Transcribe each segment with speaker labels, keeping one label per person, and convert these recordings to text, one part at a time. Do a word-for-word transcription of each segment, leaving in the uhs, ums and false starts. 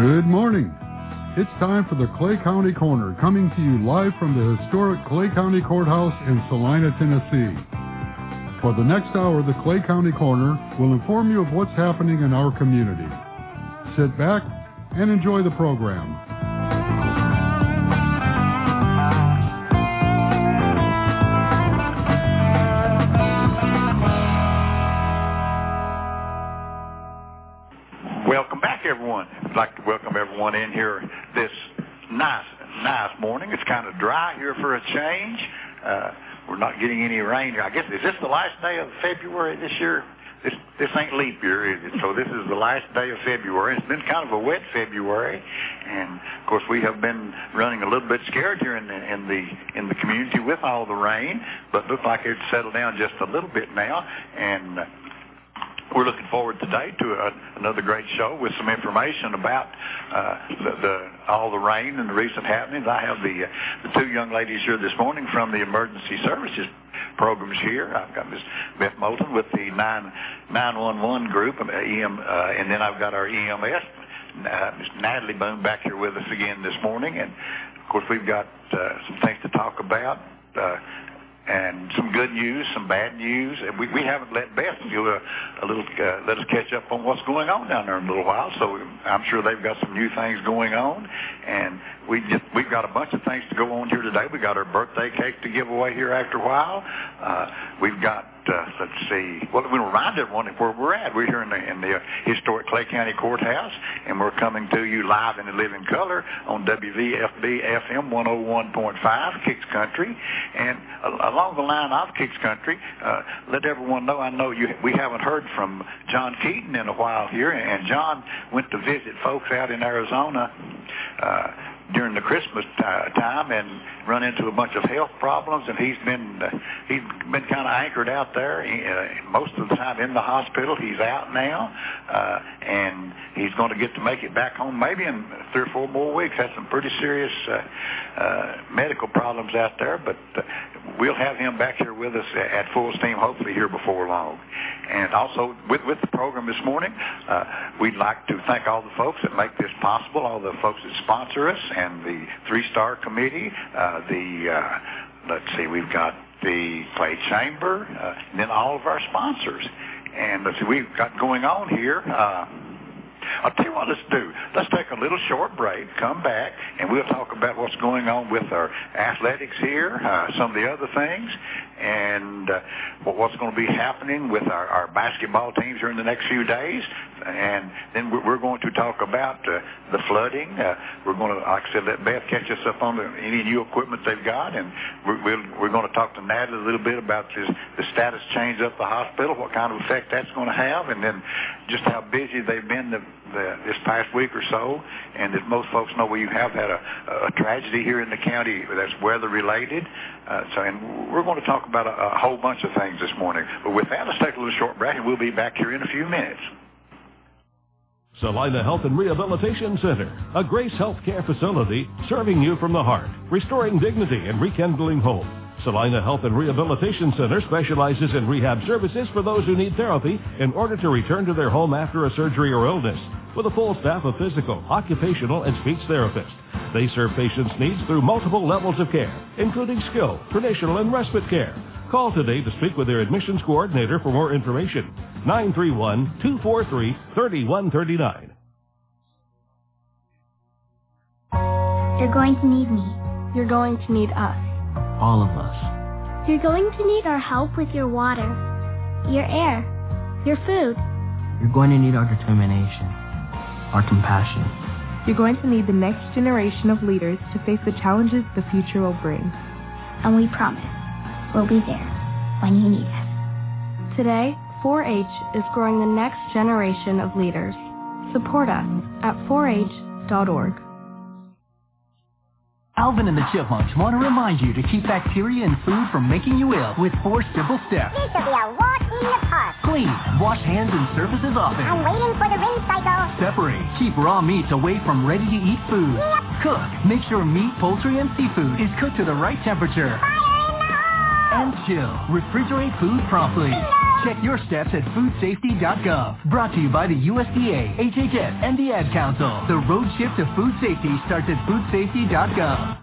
Speaker 1: Good morning. It's time for the Clay County Corner, coming to you live from the historic Clay County Courthouse in Salina, Tennessee. For the next hour, the Clay County Corner will inform you of what's happening in our community. Sit back and enjoy the program.
Speaker 2: Welcome back, everyone. I'd like to welcome everyone in here this nice, nice morning. It's kind of dry here for a change. Uh, we're not getting any rain. I guess, is this the last day of February this year? This this ain't leap year, is it? So this is the last day of February. It's been kind of a wet February, and of course we have been running a little bit scared here in the in the in the community with all the rain. But looks like it's settled down just a little bit now, and Uh, we're looking forward today to a, another great show with some information about uh, the, the, all the rain and the recent happenings. I have the, uh, the two young ladies here this morning from the emergency services programs here. I've got Miz Beth Moulton with the nine one one group, uh, E M, uh, and then I've got our E M S, uh, Miz Natalie Boone, back here with us again this morning. And of course, we've got uh, some things to talk about. Uh, And some good news, some bad news. We, we haven't let Beth do a, a little, uh, let us catch up on what's going on down there in a little while. So I'm sure they've got some new things going on. And we just, we've got a bunch of things to go on here today. We got our birthday cake to give away here after a while. Uh, we've got, uh, let's see, well, we remind everyone where we're at. We're here in the, in the historic Clay County Courthouse, and we're coming to you live in the living color on W V F B F M one oh one point five, Kicks Country. And uh, along the line of Kicks Country, uh, let everyone know, I know you, we haven't heard from John Keaton in a while here, and John went to visit folks out in Arizona uh, during the Christmas uh, time and run into a bunch of health problems, and he's been uh, he's been kind of anchored out there. He, uh, most of the time in the hospital. He's out now, uh, and he's going to get to make it back home maybe in three or four more weeks. Has some pretty serious uh, uh, medical problems out there, but uh, we'll have him back here with us at full steam, hopefully here before long. And also with, with the program this morning, uh, we'd like to thank all the folks that make this possible, all the folks that sponsor us, and the three-star committee, uh, the, uh, let's see, we've got the Clay Chamber, uh, and then all of our sponsors. And let's see, we've got going on here. Uh, I'll tell you what, let's do. Let's take a little short break, come back, and we'll talk about what's going on with our athletics here, uh, some of the other things, and uh, what's going to be happening with our, our basketball teams here in the next few days. And then we're going to talk about uh, the flooding. Uh, we're going to, like I said, let Beth catch us up on the, any new equipment they've got, and we're, we're, we're going to talk to Natalie a little bit about this, the status change at the hospital, what kind of effect that's going to have, and then just how busy they've been the, the, this past week or so. And as most folks know, we have had a, a tragedy here in the county that's weather-related. Uh, so, and we're going to talk about a, a whole bunch of things this morning. But with that, let's take a little short break, and we'll be back here in a few minutes.
Speaker 3: Salina Health and Rehabilitation Center, a Grace Healthcare facility serving you from the heart, restoring dignity and rekindling hope. Salina Health and Rehabilitation Center specializes in rehab services for those who need therapy in order to return to their home after a surgery or illness, with a full staff of physical, occupational, and speech therapists. They serve patients' needs through multiple levels of care, including skilled, traditional, and respite care. Call today to speak with their admissions coordinator for more information. nine three one, two four three, three one three nine.
Speaker 4: You're going to need me.
Speaker 5: You're going to need us.
Speaker 6: All of us.
Speaker 4: You're going to need our help with your water, your air, your food.
Speaker 6: You're going to need our determination, our compassion.
Speaker 5: You're going to need the next generation of leaders to face the challenges the future will bring.
Speaker 4: And we promise we'll be there when you need us.
Speaker 5: Today, four H is growing the next generation of leaders. Support us at four H dot org.
Speaker 7: Alvin and the Chipmunks want to remind you to keep bacteria in food from making you ill with four simple steps.
Speaker 8: This will be a walk in the park.
Speaker 7: Clean. Wash hands and surfaces often.
Speaker 8: I'm waiting for the rinse cycle.
Speaker 7: Separate. Keep raw meats away from ready-to-eat food.
Speaker 8: Yep.
Speaker 7: Cook. Make sure meat, poultry, and seafood is cooked to the right temperature.
Speaker 8: Fire in the hole!
Speaker 7: And chill. Refrigerate food promptly.
Speaker 8: No!
Speaker 7: Check your steps at food safety dot gov. Brought to you by the U S D A, H H S, and the Ad Council. The road shift to food safety starts at food safety dot gov.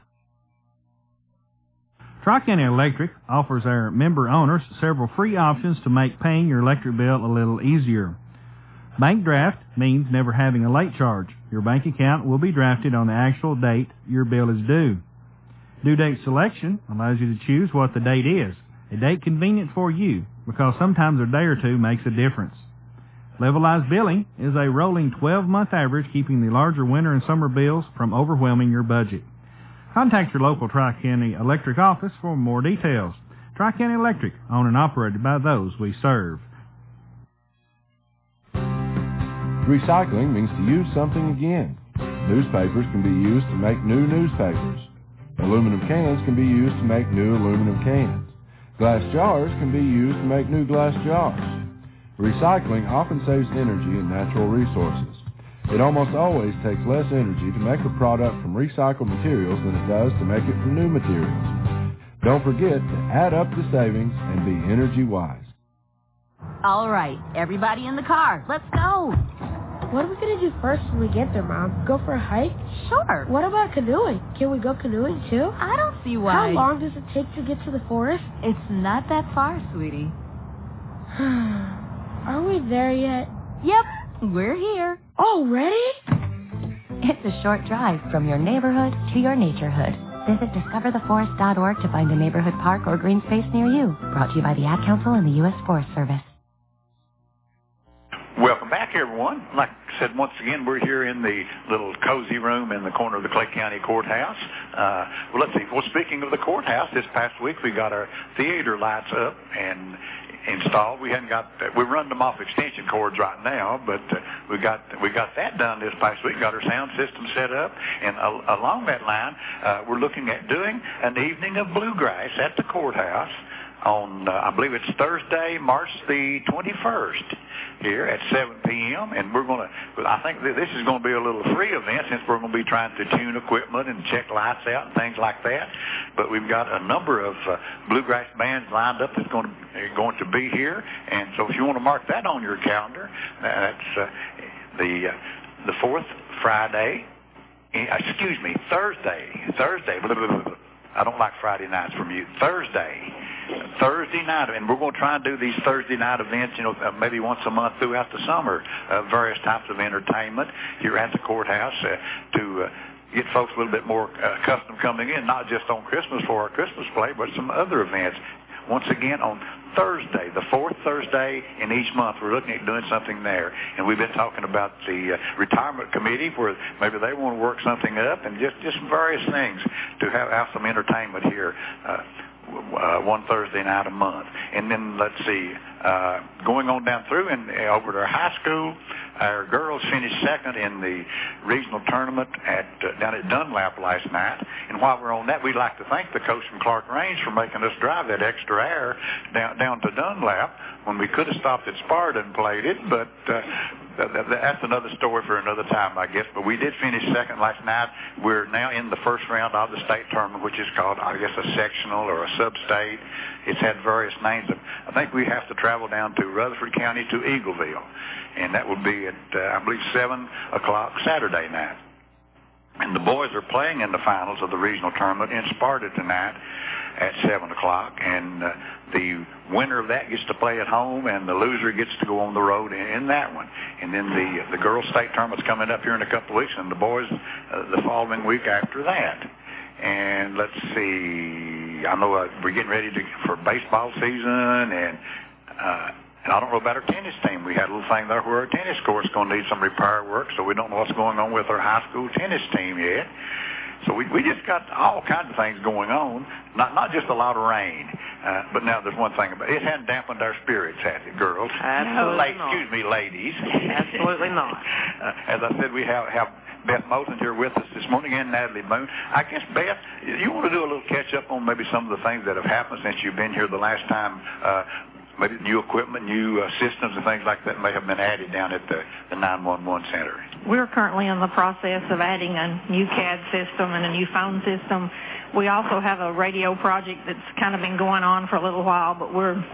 Speaker 9: Tri-County Electric offers our member owners several free options to make paying your electric bill a little easier. Bank draft means never having a late charge. Your bank account will be drafted on the actual date your bill is due. Due date selection allows you to choose what the date is, a date convenient for you, because sometimes a day or two makes a difference. Levelized billing is a rolling twelve-month average, keeping the larger winter and summer bills from overwhelming your budget. Contact your local Tri-County Electric office for more details. Tri-County Electric, owned and operated by those we serve.
Speaker 10: Recycling means to use something again. Newspapers can be used to make new newspapers. Aluminum cans can be used to make new aluminum cans. Glass jars can be used to make new glass jars. Recycling often saves energy and natural resources. It almost always takes less energy to make a product from recycled materials than it does to make it from new materials. Don't forget to add up the savings and be energy wise.
Speaker 11: All right, everybody in the car, let's go.
Speaker 12: What are we going to do first when we get there, Mom? Go for a hike?
Speaker 11: Sure.
Speaker 12: What about canoeing? Can we go canoeing, too?
Speaker 11: I don't see why.
Speaker 12: How long does it take to get to the forest?
Speaker 11: It's not that far, sweetie.
Speaker 12: Are we there yet?
Speaker 11: Yep, we're here.
Speaker 12: Already?
Speaker 13: It's a short drive from your neighborhood to your naturehood. Visit discover the forest dot org to find a neighborhood park or green space near you. Brought to you by the Ad Council and the U S Forest Service.
Speaker 2: Welcome back, everyone. Like I said, once again, we're here in the little cozy room in the corner of the Clay County Courthouse. Uh, well, let's see. Well, speaking of the courthouse, this past week we got our theater lights up and installed. We hadn't got we're running them off extension cords right now, but uh, we got we got that done this past week. Got our sound system set up, and uh, along that line, uh, we're looking at doing an evening of bluegrass at the courthouse on uh, I believe it's Thursday, March the twenty-first, here at seven p.m. And we're going to. I think that this is going to be a little free event since we're going to be trying to tune equipment and check lights out and things like that. But we've got a number of uh, bluegrass bands lined up that's going to going to be here, and so if you want to mark that on your calendar, that's uh, the uh, the fourth Friday. Excuse me, Thursday. Thursday. Blah, blah, blah, blah. I don't like Friday nights from you. Thursday. Thursday night, and we're going to try and do these Thursday night events, you know, uh, maybe once a month throughout the summer, uh, various types of entertainment here at the courthouse uh, to uh, get folks a little bit more uh, accustomed coming in, not just on Christmas for our Christmas play, but some other events. Once again, on Thursday, the fourth Thursday in each month, we're looking at doing something there. And we've been talking about the uh, retirement committee where maybe they want to work something up and just, just various things to have, have some entertainment here. Uh, Uh, one Thursday night a month. And then, let's see, uh, going on down through and uh, over to our high school, our girls finished second in the regional tournament at uh, down at Dunlap last night. And while we're on that, we'd like to thank the coach from Clark Range for making us drive that extra hour down, down to Dunlap when we could have stopped at Sparta and played it, but uh, that, that, that's another story for another time, I guess. But we did finish second last night. We're now in the first round of the state tournament, which is called, I guess, a sectional or a sub-state. It's had various names. I think we have to travel down to Rutherford County to Eagleville, and that would be at, uh, I believe, seven o'clock Saturday night. And the boys are playing in the finals of the regional tournament in Sparta tonight at seven o'clock, and uh, the winner of that gets to play at home, and the loser gets to go on the road in, in that one. And then the the girls' state tournament's coming up here in a couple of weeks, and the boys uh, the following week after that. And let's see, I know uh, we're getting ready to, for baseball season, and uh, and I don't know about our tennis team. We had a little thing there where our tennis court's going to need some repair work, so we don't know what's going on with our high school tennis team yet. So we we just got all kinds of things going on, not not just a lot of rain. Uh, but now there's one thing about it. It hadn't dampened our spirits, has it, girls?
Speaker 14: Absolutely
Speaker 2: La-
Speaker 14: not.
Speaker 2: Excuse me, ladies.
Speaker 14: Absolutely not.
Speaker 2: Uh, as I said, we have, have Beth Mosen here with us this morning and Natalie Moon. I guess, Beth, you want to do a little catch-up on maybe some of the things that have happened since you've been here the last time? Uh, maybe new equipment, new uh, systems and things like that may have been added down at the, the nine one one center.
Speaker 15: We're currently in the process of adding a new C A D system and a new phone system. We also have a radio project that's kind of been going on for a little while, but we're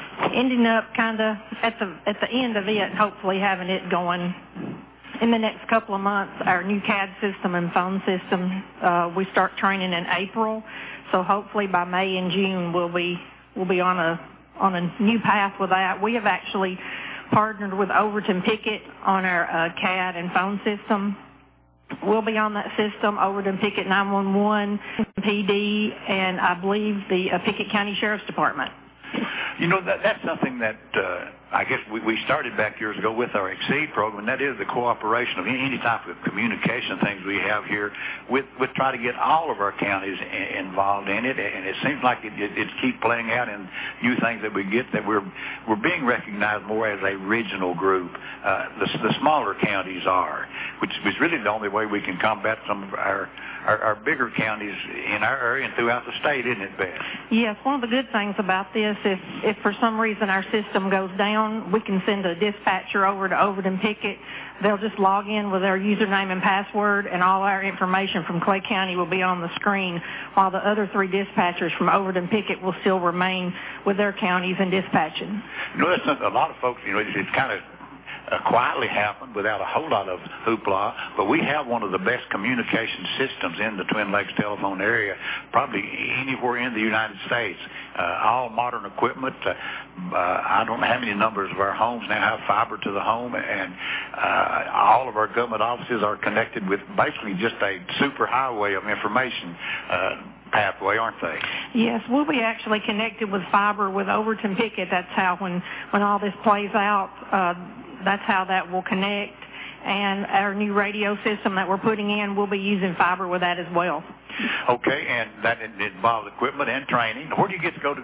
Speaker 15: ending up kind of at the at the end of it, hopefully having it going in the next couple of months. Our new C A D system and phone system, uh, we start training in April, so hopefully by May and June we'll be we'll be on a on a new path with that. We have actually partnered with Overton Pickett on our uh, C A D and phone system. We'll be on that system, Overton Pickett nine one one, P D, and I believe the uh, Pickett County Sheriff's Department.
Speaker 2: You know, that that's something that uh, I guess we, we started back years ago with our Exceed program, and that is the cooperation of any, any type of communication things we have here with, with try to get all of our counties a, involved in it, and it seems like it, it, it keeps playing out in new things that we get, that we're we're being recognized more as a regional group. Uh, the, the smaller counties are, which is really the only way we can combat some of our Our, our bigger counties in our area and throughout the state, isn't it, Beth?
Speaker 15: Yes, one of the good things about this is if for some reason our system goes down, we can send a dispatcher over to Overton Pickett. They'll just log in with their username and password, and all our information from Clay County will be on the screen, while the other three dispatchers from Overton Pickett will still remain with their counties and dispatching.
Speaker 2: You know, that's not, a lot of folks, you know, it's, it's kind of Uh, quietly happened without a whole lot of hoopla, but we have one of the best communication systems in the Twin Lakes telephone area, probably anywhere in the United States. Uh, all modern equipment. Uh, uh, I don't know how many numbers of our homes now have fiber to the home, and uh, all of our government offices are connected with basically just a super highway of information uh, pathway, aren't they?
Speaker 15: Yes, we'll be actually connected with fiber with Overton Pickett. That's how when, when all this plays out, uh, that's how that will connect. And our new radio system that we're putting in, we'll be using fiber with that as well.
Speaker 2: Okay, and that involves equipment and training. Where do you get to go to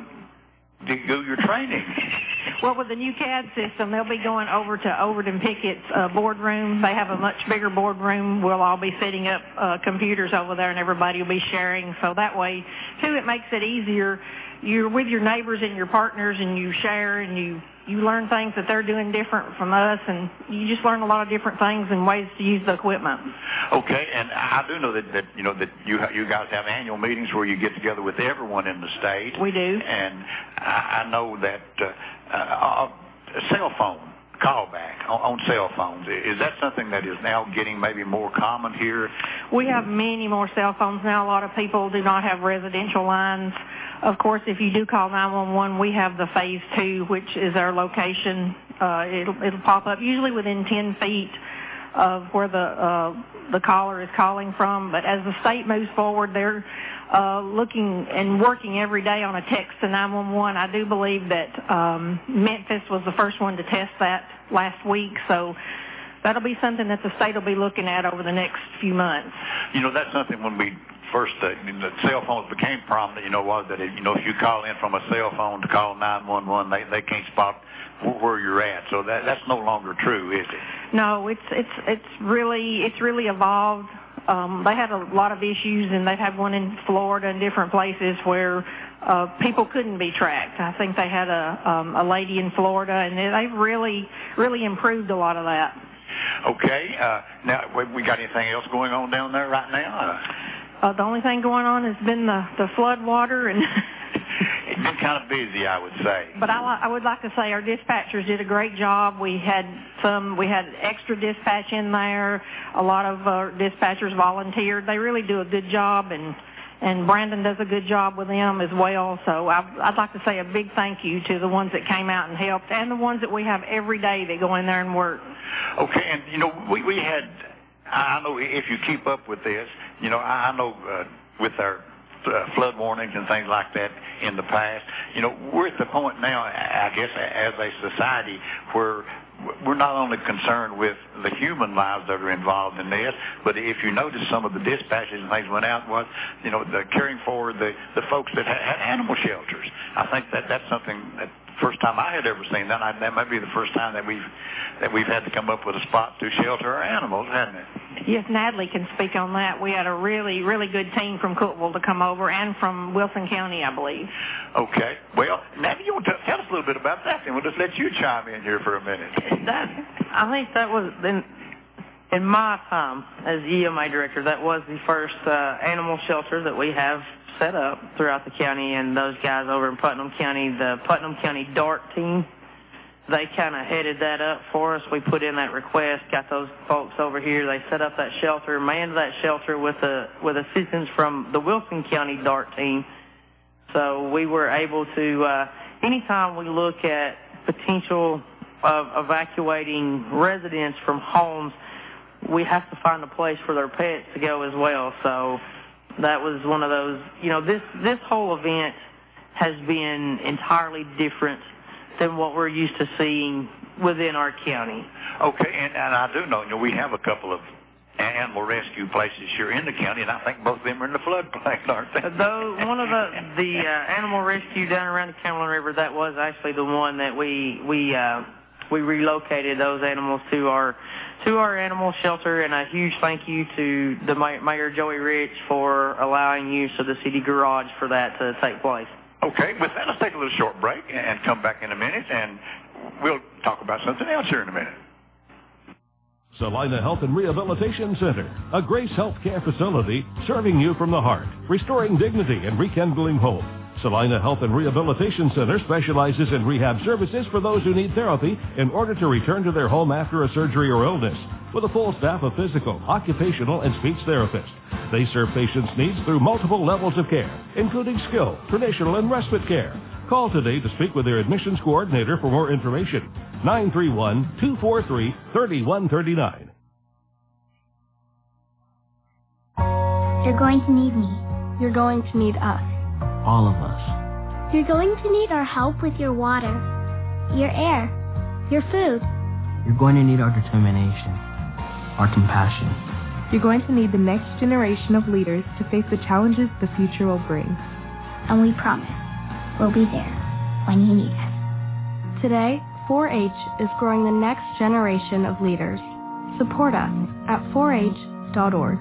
Speaker 2: do your training?
Speaker 15: Well, with the new C A D system, they'll be going over to Overton Pickett's uh, boardroom. They have a much bigger boardroom. We'll all be setting up uh, computers over there, and everybody will be sharing. So that way, too, it makes it easier. You're with your neighbors and your partners, and you share, and you, you learn things that they're doing different from us, and you just learn a lot of different things and ways to use the equipment.
Speaker 2: Okay, and I do know that, that you know that you you guys have annual meetings where you get together with everyone in the state.
Speaker 15: We do.
Speaker 2: And I, I know that uh, uh, cell phone callback on, on cell phones, is that something that is now getting maybe more common here?
Speaker 15: We have many more cell phones now. A lot of people do not have residential lines. Of course, if you do call nine one one, we have the phase two, which is our location. Uh, it'll, it'll pop up usually within ten feet of where the uh, the caller is calling from. But as the state moves forward, they're uh, looking and working every day on a text to nine one one. I do believe that um, Memphis was the first one to test that last week, so that'll be something that the state will be looking at over the next few months.
Speaker 2: You know, that's something when we first, uh, the cell phones became prominent, you know, was that, it, you know, if you call in from a cell phone to call nine one one, they, they can't spot where you're at. So that that's no longer true, is it?
Speaker 15: No, it's it's it's really it's really evolved. Um, they had a lot of issues, and they've had one in Florida and different places where uh, people couldn't be tracked. I think they had a um, a lady in Florida, and they've really really improved a lot of that.
Speaker 2: Okay. Uh, now, we got anything else going on down there right now?
Speaker 15: Uh, the only thing going on has been the the flood water and.
Speaker 2: It's been kind of busy, I would say.
Speaker 15: But I, I would like to say our dispatchers did a great job. We had some, we had extra dispatch in there. A lot of uh, dispatchers volunteered. They really do a good job, and and Brandon does a good job with them as well. So I, I'd like to say a big thank you to the ones that came out and helped, and the ones that we have every day that go in there and work.
Speaker 2: Okay, and you know we we had. I know if you keep up with this, you know I know uh, with our. Uh, flood warnings and things like that in the past. You know, we're at the point now, I guess, as a society where we're not only concerned with the human lives that are involved in this, but if you notice some of the dispatches and things went out was, you know, the caring for the, the folks that had, had animal shelters. I think that that's something that first time I had ever seen that. I, that might be the first time that we've that we've had to come up with a spot to shelter our animals, hasn't it?
Speaker 15: Yes, Natalie can speak on that. We had a really, really good team from Cookeville to come over, and from Wilson County, I believe.
Speaker 2: Okay. Well, Natalie, you want to tell us a little bit about that, and we'll just let you chime in here for a minute.
Speaker 14: That, I think that was, in, in my time as E M A director, that was the first uh, animal shelter that we have set up throughout the county, and those guys over in Putnam County, the Putnam County DART team, they kind of headed that up for us. We put in that request, got those folks over here. They set up that shelter, manned that shelter with a, with assistance from the Wilson County DART team. So we were able to, uh, anytime we look at potential of evacuating residents from homes, we have to find a place for their pets to go as well. So that was one of those, you know, this, this whole event has been entirely different than what we're used to seeing within our county.
Speaker 2: Okay, and, and I do know, you know, we have a couple of animal rescue places here in the county, and I think both of them are in the floodplain, aren't they?
Speaker 14: Though one of the the uh, animal rescue down around the Cumberland River, that was actually the one that we we uh, we relocated those animals to our to our animal shelter, and a huge thank you to the Mayor Joey Rich for allowing use of the city garage for that to take place.
Speaker 2: Okay, with that, let's take a little short break and come back in a minute, and we'll talk about something else here in a minute.
Speaker 3: Salina Health and Rehabilitation Center, a Grace Healthcare facility serving you from the heart, restoring dignity and rekindling hope. Salina Health and Rehabilitation Center specializes in rehab services for those who need therapy in order to return to their home after a surgery or illness, with a full staff of physical, occupational, and speech therapists. They serve patients' needs through multiple levels of care, including skilled, traditional, and respite care. Call today to speak with their admissions coordinator for more information. nine three one, two four three, three one three nine.
Speaker 4: You're going to need me.
Speaker 5: You're going to need us.
Speaker 6: All of us.
Speaker 8: You're going to need our help with your water, your air, your food.
Speaker 6: You're going to need our determination, our compassion.
Speaker 5: You're going to need the next generation of leaders to face the challenges the future will bring.
Speaker 4: And we promise we'll be there when you need us.
Speaker 5: Today, four H is growing the next generation of leaders. Support us at four H dot org.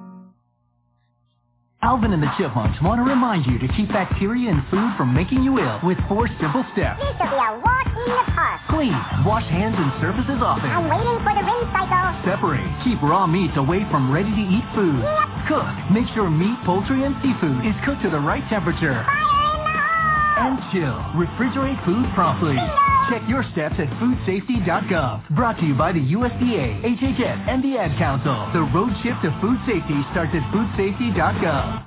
Speaker 7: Alvin and the Chipmunks want to remind you to keep bacteria in food from making you ill with four simple steps.
Speaker 8: This will be a walk in the park.
Speaker 7: Clean. Wash hands and surfaces often.
Speaker 8: I'm waiting for the rinse cycle.
Speaker 7: Separate. Keep raw meats away from ready-to-eat food.
Speaker 8: Yep.
Speaker 7: Cook. Make sure meat, poultry, and seafood is cooked to the right temperature.
Speaker 8: Fire in the hole!
Speaker 7: And chill. Refrigerate food promptly. Check your steps at food safety dot gov. Brought to you by the U S D A, H H S, and the Ad Council. The road trip to food safety starts at food safety dot gov.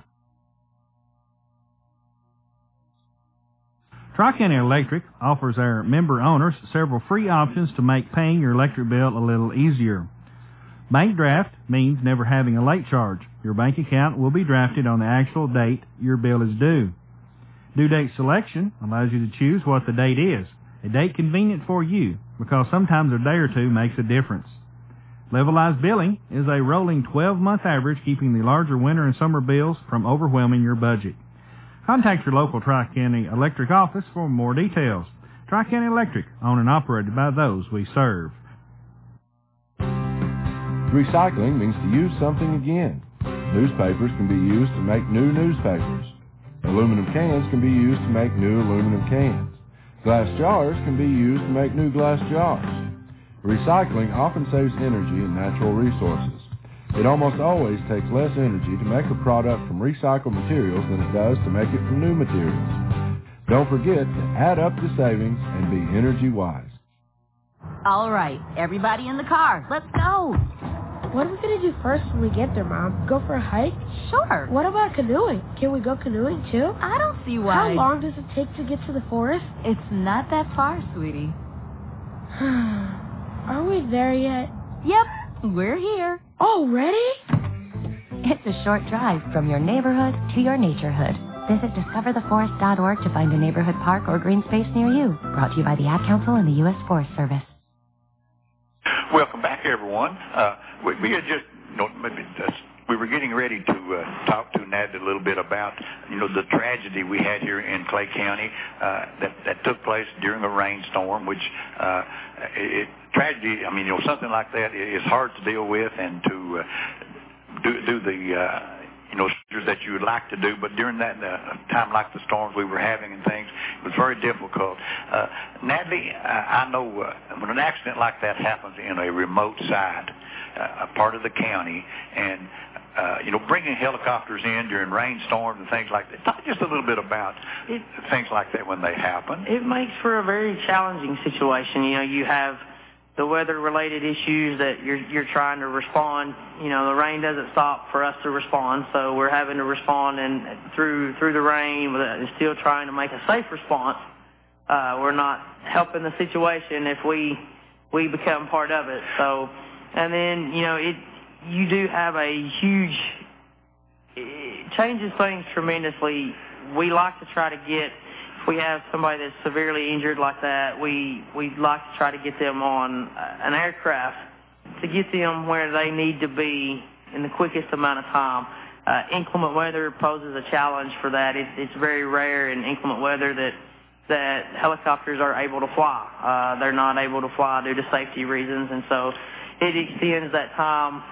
Speaker 9: Tri-County Electric offers our member owners several free options to make paying your electric bill a little easier. Bank draft means never having a late charge. Your bank account will be drafted on the actual date your bill is due. Due date selection allows you to choose what the date is, a date convenient for you, because sometimes a day or two makes a difference. Levelized billing is a rolling twelve-month average, keeping the larger winter and summer bills from overwhelming your budget. Contact your local Tri-County Electric office for more details. Tri-County Electric, owned and operated by those we serve.
Speaker 10: Recycling means to use something again. Newspapers can be used to make new newspapers. Aluminum cans can be used to make new aluminum cans. Glass jars can be used to make new glass jars. Recycling often saves energy and natural resources. It almost always takes less energy to make a product from recycled materials than it does to make it from new materials. Don't forget to add up the savings and be energy wise.
Speaker 11: All right, everybody in the car, let's go.
Speaker 12: What are we going to do first when we get there, Mom? Go for a hike?
Speaker 11: Sure.
Speaker 12: What about canoeing? Can we go canoeing, too?
Speaker 11: I don't see why.
Speaker 12: How long does it take to get to the forest?
Speaker 11: It's not that far, sweetie.
Speaker 12: Are we there yet?
Speaker 11: Yep, we're here.
Speaker 12: Already?
Speaker 13: It's a short drive from your neighborhood to your naturehood. Visit discover the forest dot org to find a neighborhood park or green space near you. Brought to you by the Ad Council and the U S Forest Service.
Speaker 2: Welcome back, everyone. Uh, we, we had just, you know, maybe just, we were getting ready to uh, talk to Ned a little bit about, you know, the tragedy we had here in Clay County uh, that, that took place during a rainstorm, which uh, it, tragedy, I mean, you know, something like that is hard to deal with and to uh, do, do the, uh, you know, that you would like to do, but during that uh, time like the storms we were having and things, it was very difficult. Uh, Natalie, I, I know uh, when an accident like that happens in a remote side, uh, a part of the county, and uh, you know, bringing helicopters in during rainstorms and things like that. Talk just a little bit about it, things like that when they happen.
Speaker 14: It makes for a very challenging situation. You know, you have the weather-related issues that you're you're trying to respond. You know, the rain doesn't stop for us to respond, so we're having to respond and through through the rain, and still trying to make a safe response. Uh, we're not helping the situation if we we become part of it. So, and then you know it. You do have a huge, it changes things tremendously. We like to try to get, if we have somebody that's severely injured like that, we, we'd like to try to get them on an aircraft to get them where they need to be in the quickest amount of time. Uh, inclement weather poses a challenge for that. It, it's very rare in inclement weather that, that helicopters are able to fly. Uh, they're not able to fly due to safety reasons, and so it extends that time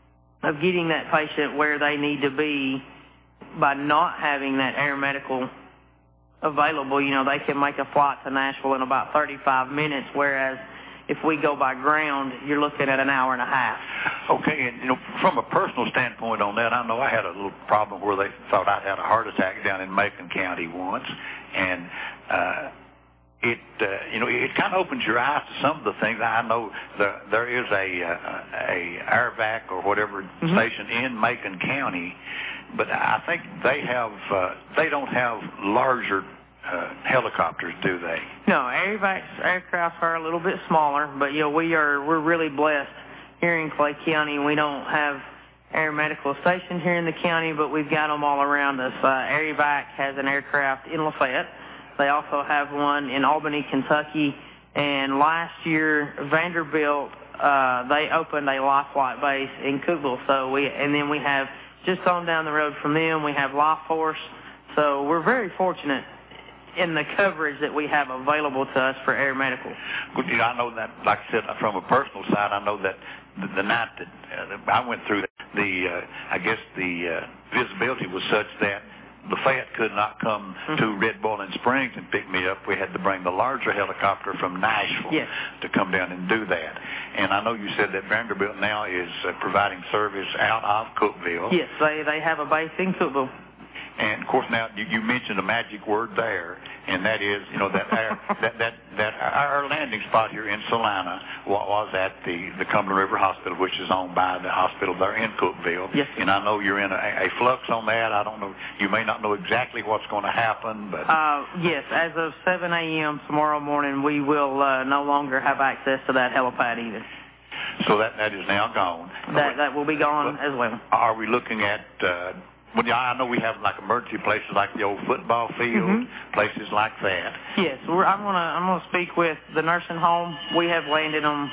Speaker 14: of getting that patient where they need to be by not having that air medical available. You know, they can make a flight to Nashville in about thirty-five minutes, whereas if we go by ground, you're looking at an hour and a half.
Speaker 2: Okay, and you know, from a personal standpoint on that, I know I had a little problem where they thought I'd had a heart attack down in Macon County once, and uh, it, uh, you know, it kind of opens your eyes to some of the things. I know the, there is a, uh, a AirVac or whatever mm-hmm. station in Macon County, but I think they have, uh, they don't have larger uh, helicopters, do they?
Speaker 14: No, AirVac's aircraft are a little bit smaller, but you know, we are, we're really blessed here in Clay County. We don't have air medical stations here in the county, but we've got them all around us. Uh, AirVac has an aircraft in Lafayette. They also have one in Albany, Kentucky, and last year Vanderbilt, uh, they opened a life flight base in Cookeville. So we, and then we have just on down the road from them, we have Life Force. So we're very fortunate in the coverage that we have available to us for air medical.
Speaker 2: Well, you know, I know that, like I said, from a personal side, I know that the, the night that uh, I went through, the uh, I guess the uh, visibility was such that Lafayette could not come mm-hmm. to Red Boiling Springs and pick me up. We had to bring the larger helicopter from Nashville
Speaker 14: yes.
Speaker 2: to come down and do that. And I know you said that Vanderbilt now is uh, providing service out of Cookeville.
Speaker 14: Yes, they, they have a base in Cookeville.
Speaker 2: And of course, now you, you mentioned a magic word there, and that is, you know, that our, that that that our landing spot here in Salina was at the the Cumberland River Hospital, which is owned by the hospital there in Cookeville.
Speaker 14: Yes.
Speaker 2: And I know you're in a, a flux on that. I don't know. You may not know exactly what's going to happen, but
Speaker 14: uh, yes, as of seven a.m. tomorrow morning, we will uh, no longer have access to that helipad either.
Speaker 2: So that that is now gone.
Speaker 14: That that will be gone
Speaker 2: well,
Speaker 14: as well.
Speaker 2: Are we looking at? Uh, Well, yeah, I know we have like emergency places like the old football field,
Speaker 14: mm-hmm.
Speaker 2: places like that.
Speaker 14: Yes, we're, I'm gonna I'm gonna speak with the nursing home. We have landed them.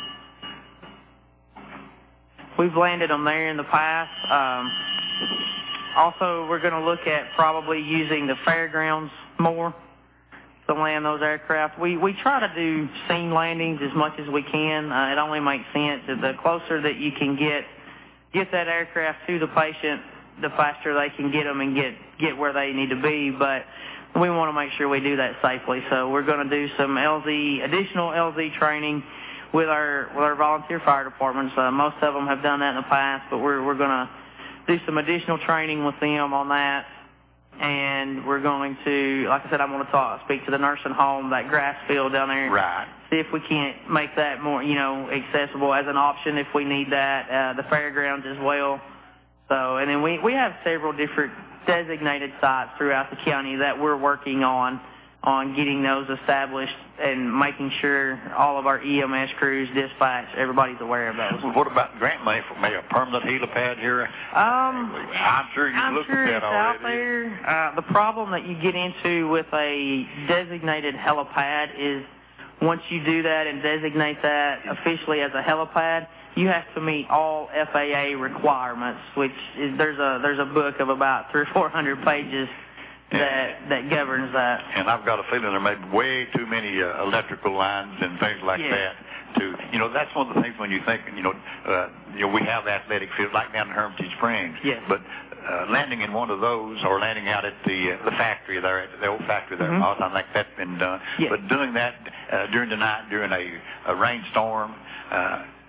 Speaker 14: We've landed them there in the past. Um, also, we're going to look at probably using the fairgrounds more to land those aircraft. We we try to do scene landings as much as we can. Uh, it only makes sense. The closer that you can get get that aircraft to the patient, the faster they can get them and get, get where they need to be, but we want to make sure we do that safely. So we're going to do some L Z, additional L Z training with our with our volunteer fire departments. Uh, most of them have done that in the past, but we're we're going to do some additional training with them on that. And we're going to, like I said, I'm going to talk, speak to the nursing home, that grass field down there.
Speaker 2: Right.
Speaker 14: See if we can't make that more, you know, accessible as an option if we need that. Uh, the fairgrounds as well. So, and then we, we have several different designated sites throughout the county that we're working on, on getting those established and making sure all of our E M S crews, dispatch, everybody's aware of those.
Speaker 2: What about grant money for maybe a permanent helipad here?
Speaker 14: Um,
Speaker 2: I'm sure you
Speaker 14: I'm
Speaker 2: looked
Speaker 14: sure
Speaker 2: at that
Speaker 14: it's
Speaker 2: already.
Speaker 14: out there. Uh, the problem that you get into with a designated helipad is once you do that and designate that officially as a helipad, you have to meet all F A A requirements, which is there's a there's a book of about three or four hundred pages that that governs that.
Speaker 2: And I've got a feeling there may be way too many uh, electrical lines and things like
Speaker 14: yes.
Speaker 2: that. To you know, that's one of the things when you think you know, uh, you know, we have athletic fields like down in Hermitage Springs.
Speaker 14: Yes.
Speaker 2: But uh, landing in one of those or landing out at the uh, the factory there, at the old factory there, mm-hmm. I think that's been done.
Speaker 14: Yes.
Speaker 2: But doing that uh, during the night during a, a rainstorm. Uh,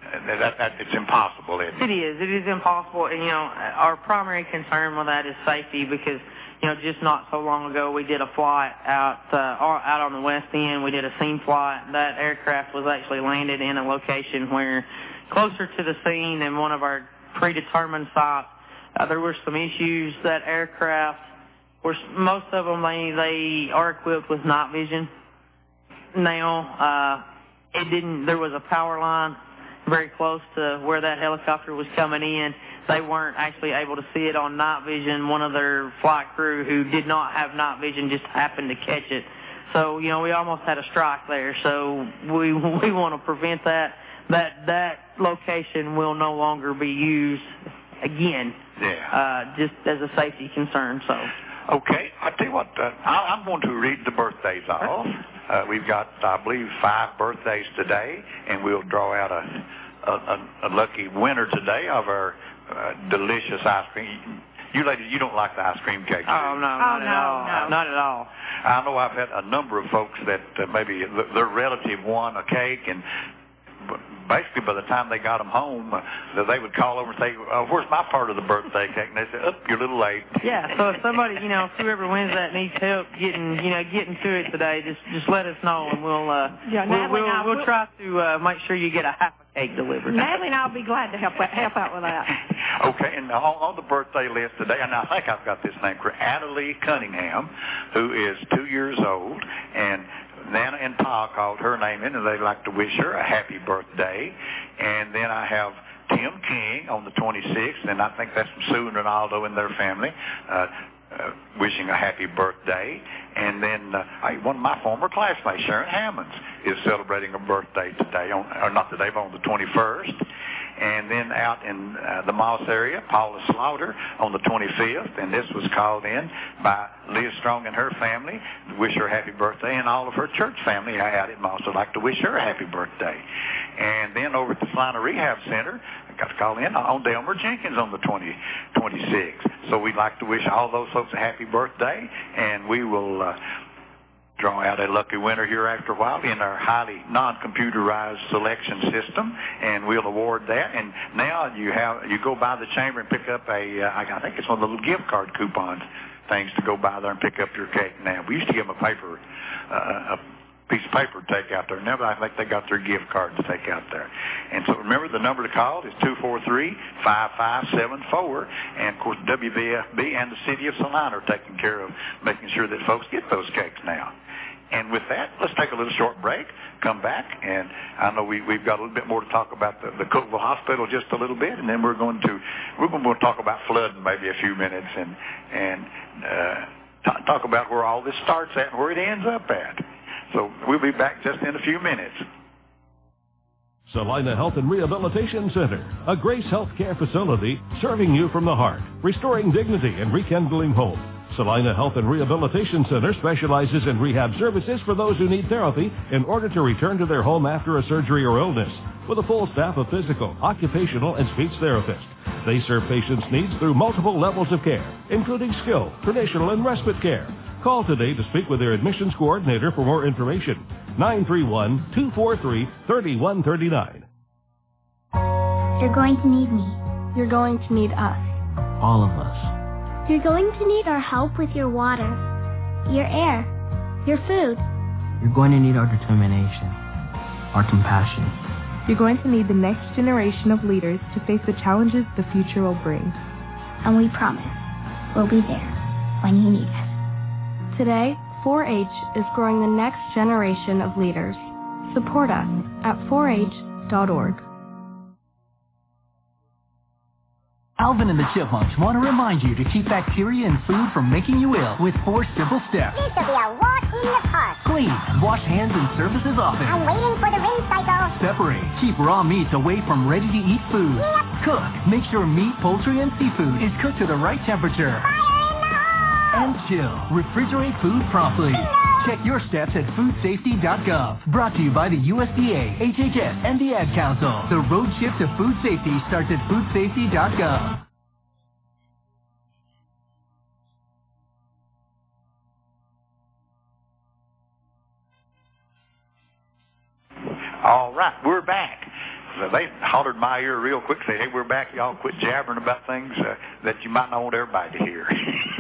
Speaker 2: that, that it's impossible, isn't it?
Speaker 14: It is. It is impossible. And, you know, our primary concern with that is safety because, you know, just not so long ago we did a flight out uh, out on the west end. We did a scene flight. That aircraft was actually landed in a location where closer to the scene than one of our predetermined sites. Uh, there were some issues. That aircraft, were, most of them, they, they are equipped with night vision. Now, uh, it didn't, there was a power line very close to where that helicopter was coming in. They weren't actually able to see it on night vision. One of their flight crew who did not have night vision just happened to catch it. So, you know, we almost had a strike there. So we we want to prevent that. That that location will no longer be used again.
Speaker 2: Yeah.
Speaker 14: Uh, just as a safety concern. So.
Speaker 2: Okay, I tell you what, uh, I, I'm going to read the birthdays off. Uh, we've got, I believe, five birthdays today, and we'll draw out a, a, a lucky winner today of our uh, delicious ice cream. You ladies, you don't like the ice cream cakes, do you?
Speaker 14: Oh, no, not
Speaker 15: oh,
Speaker 14: at
Speaker 15: no,
Speaker 14: all.
Speaker 15: no.
Speaker 14: Not at all.
Speaker 2: I know I've had a number of folks that uh, maybe their relative won a cake, and basically by the time they got them home, uh, they would call over and say, oh, where's my part of the birthday cake? And they said, oh, you're a little late.
Speaker 14: Yeah, so if somebody, you know, whoever wins that needs help getting, you know, getting to it today, just just let us know, and we'll uh,
Speaker 15: Yeah,
Speaker 14: we'll,
Speaker 15: Natalie
Speaker 14: we'll,
Speaker 15: and I
Speaker 14: we'll
Speaker 15: will-
Speaker 14: try to uh, make sure you get a half a cake delivered.
Speaker 15: Natalie and I'll be glad to help help out with that.
Speaker 2: Okay, and on, on the birthday list today, and I think I've got this name correct, Adelie Cunningham, who is two years old, and Nana and Pa called her name in, and they'd like to wish her a happy birthday. And then I have Tim King on the twenty-sixth, and I think that's from Sue and Ronaldo and their family, uh, uh, wishing a happy birthday. And then uh, I, one of my former classmates, Sharon Hammonds, is celebrating a birthday today, on, or not today, but on the twenty-first. And then out in uh, the Moss area, Paula Slaughter on the twenty-fifth, and this was called in by Liz Strong and her family to wish her a happy birthday, and all of her church family out at Moss would like to wish her a happy birthday. And then over at the Salina Rehab Center, I got to call in on Delmer Jenkins on the twenty, twenty-sixth. So we'd like to wish all those folks a happy birthday, and we will uh, draw out a lucky winner here after a while in our highly non-computerized selection system, and we'll award that. And now you have you go by the chamber and pick up a, uh, I think it's one of the little gift card coupons things to go by there and pick up your cake now. We used to give them a paper, uh, a piece of paper to take out there. Now I think they got their gift card to take out there. And so remember, the number to call is two four three, five five seven four. And, of course, W B F B and the City of Salina are taking care of making sure that folks get those cakes now. And with that, let's take a little short break, come back, and I know we, we've got a little bit more to talk about the, the Cookeville Hospital just a little bit, and then we're going to we're going to talk about flooding maybe a few minutes and and uh, t- talk about where all this starts at and where it ends up at. So we'll be back just in a few minutes.
Speaker 3: Salina Health and Rehabilitation Center, a Grace Healthcare facility serving you from the heart, restoring dignity and rekindling hope. Salina Health and Rehabilitation Center specializes in rehab services for those who need therapy in order to return to their home after a surgery or illness, with a full staff of physical, occupational, and speech therapists. They serve patients' needs through multiple levels of care, including skilled, traditional, and respite care. Call today to speak with their admissions coordinator for more information. nine three one, two four three, three one three nine.
Speaker 8: You're going to need me.
Speaker 5: You're going to need us.
Speaker 6: All of us.
Speaker 8: You're going to need our help with your water, your air, your food.
Speaker 6: You're going to need our determination, our compassion.
Speaker 5: You're going to need the next generation of leaders to face the challenges the future will bring.
Speaker 4: And we promise we'll be there when you need us.
Speaker 5: Today, four H is growing the next generation of leaders. Support us at four H dot org.
Speaker 7: Alvin and the Chipmunks want to remind you to keep bacteria in food from making you ill with four simple steps.
Speaker 16: This will be a walk in the park.
Speaker 7: Clean, wash hands and surfaces often.
Speaker 16: I'm waiting for the rinse cycle.
Speaker 7: Separate, keep raw meats away from ready-to-eat food.
Speaker 16: Yep.
Speaker 7: Cook, make sure meat, poultry, and seafood is cooked to the right temperature.
Speaker 16: Fire in the hole!
Speaker 7: And chill, refrigerate food promptly. Check your steps at food safety dot gov. Brought to you by the U S D A, H H S, and the Ad Council. The road trip to food safety starts at food safety dot gov.
Speaker 2: All right, we're back. they hollered in my ear real quick, said, hey, we're back. Y'all quit jabbering about things uh, that you might not want everybody to hear.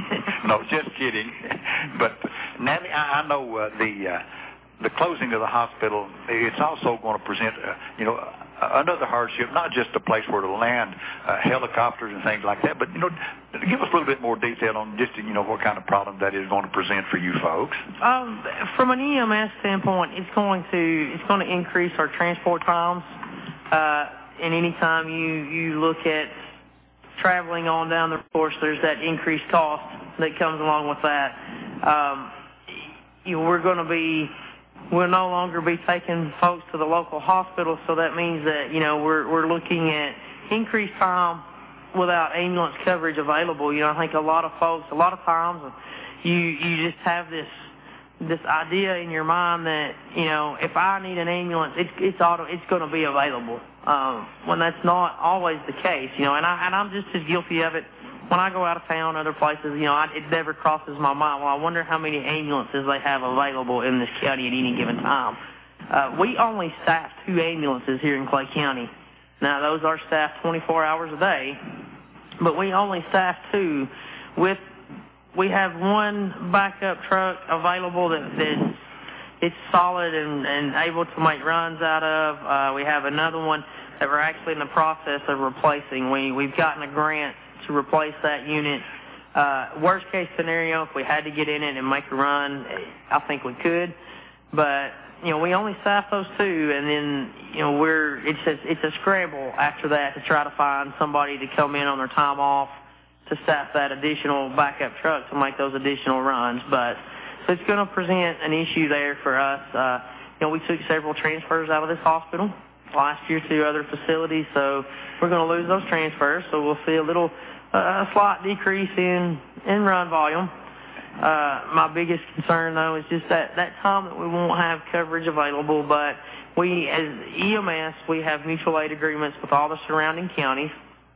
Speaker 2: No, just kidding. But, Natalie, I, I know uh, the uh, the closing of the hospital, it's also going to present, uh, you know, another hardship, not just a place where to land uh, helicopters and things like that, but, you know, give us a little bit more detail on just, you know, what kind of problem that is going to present for you folks.
Speaker 14: Um, from an E M S standpoint, it's going to it's going to increase our transport times. Uh, and anytime you, you look at traveling on down the course, there's that increased cost that comes along with that. Um, you know, we're going to be We'll no longer be taking folks to the local hospital, so that means that, you know, we're we're looking at increased time without ambulance coverage available. You know, I think a lot of folks, a lot of times, you you just have this this idea in your mind that, you know, if I need an ambulance, it's it's auto, it's going to be available. Um, when that's not always the case, you know, and I and I'm just as guilty of it. When I go out of town, other places, you know, I, it never crosses my mind. Well, I wonder how many ambulances they have available in this county at any given time. Uh, we only staff two ambulances here in Clay County. Now, those are staffed twenty-four hours a day, but we only staff two. With we have one backup truck available that, that it's solid and, and able to make runs out of. Uh, we have another one that we're actually in the process of replacing. We we've gotten a grant to replace that unit. Uh, worst case scenario, if we had to get in it and make a run, I think we could. But, you know, we only staff those two, and then, you know, we're, it's a, it's a scramble after that to try to find somebody to come in on their time off to staff that additional backup truck to make those additional runs. But, so it's going to present an issue there for us. Uh, you know, we took several transfers out of this hospital last year to other facilities, so we're going to lose those transfers, so we'll see a little, uh, a slight decrease in, in run volume. Uh, my biggest concern, though, is just that, that time that we won't have coverage available, but we, as E M S, we have mutual aid agreements with all the surrounding counties.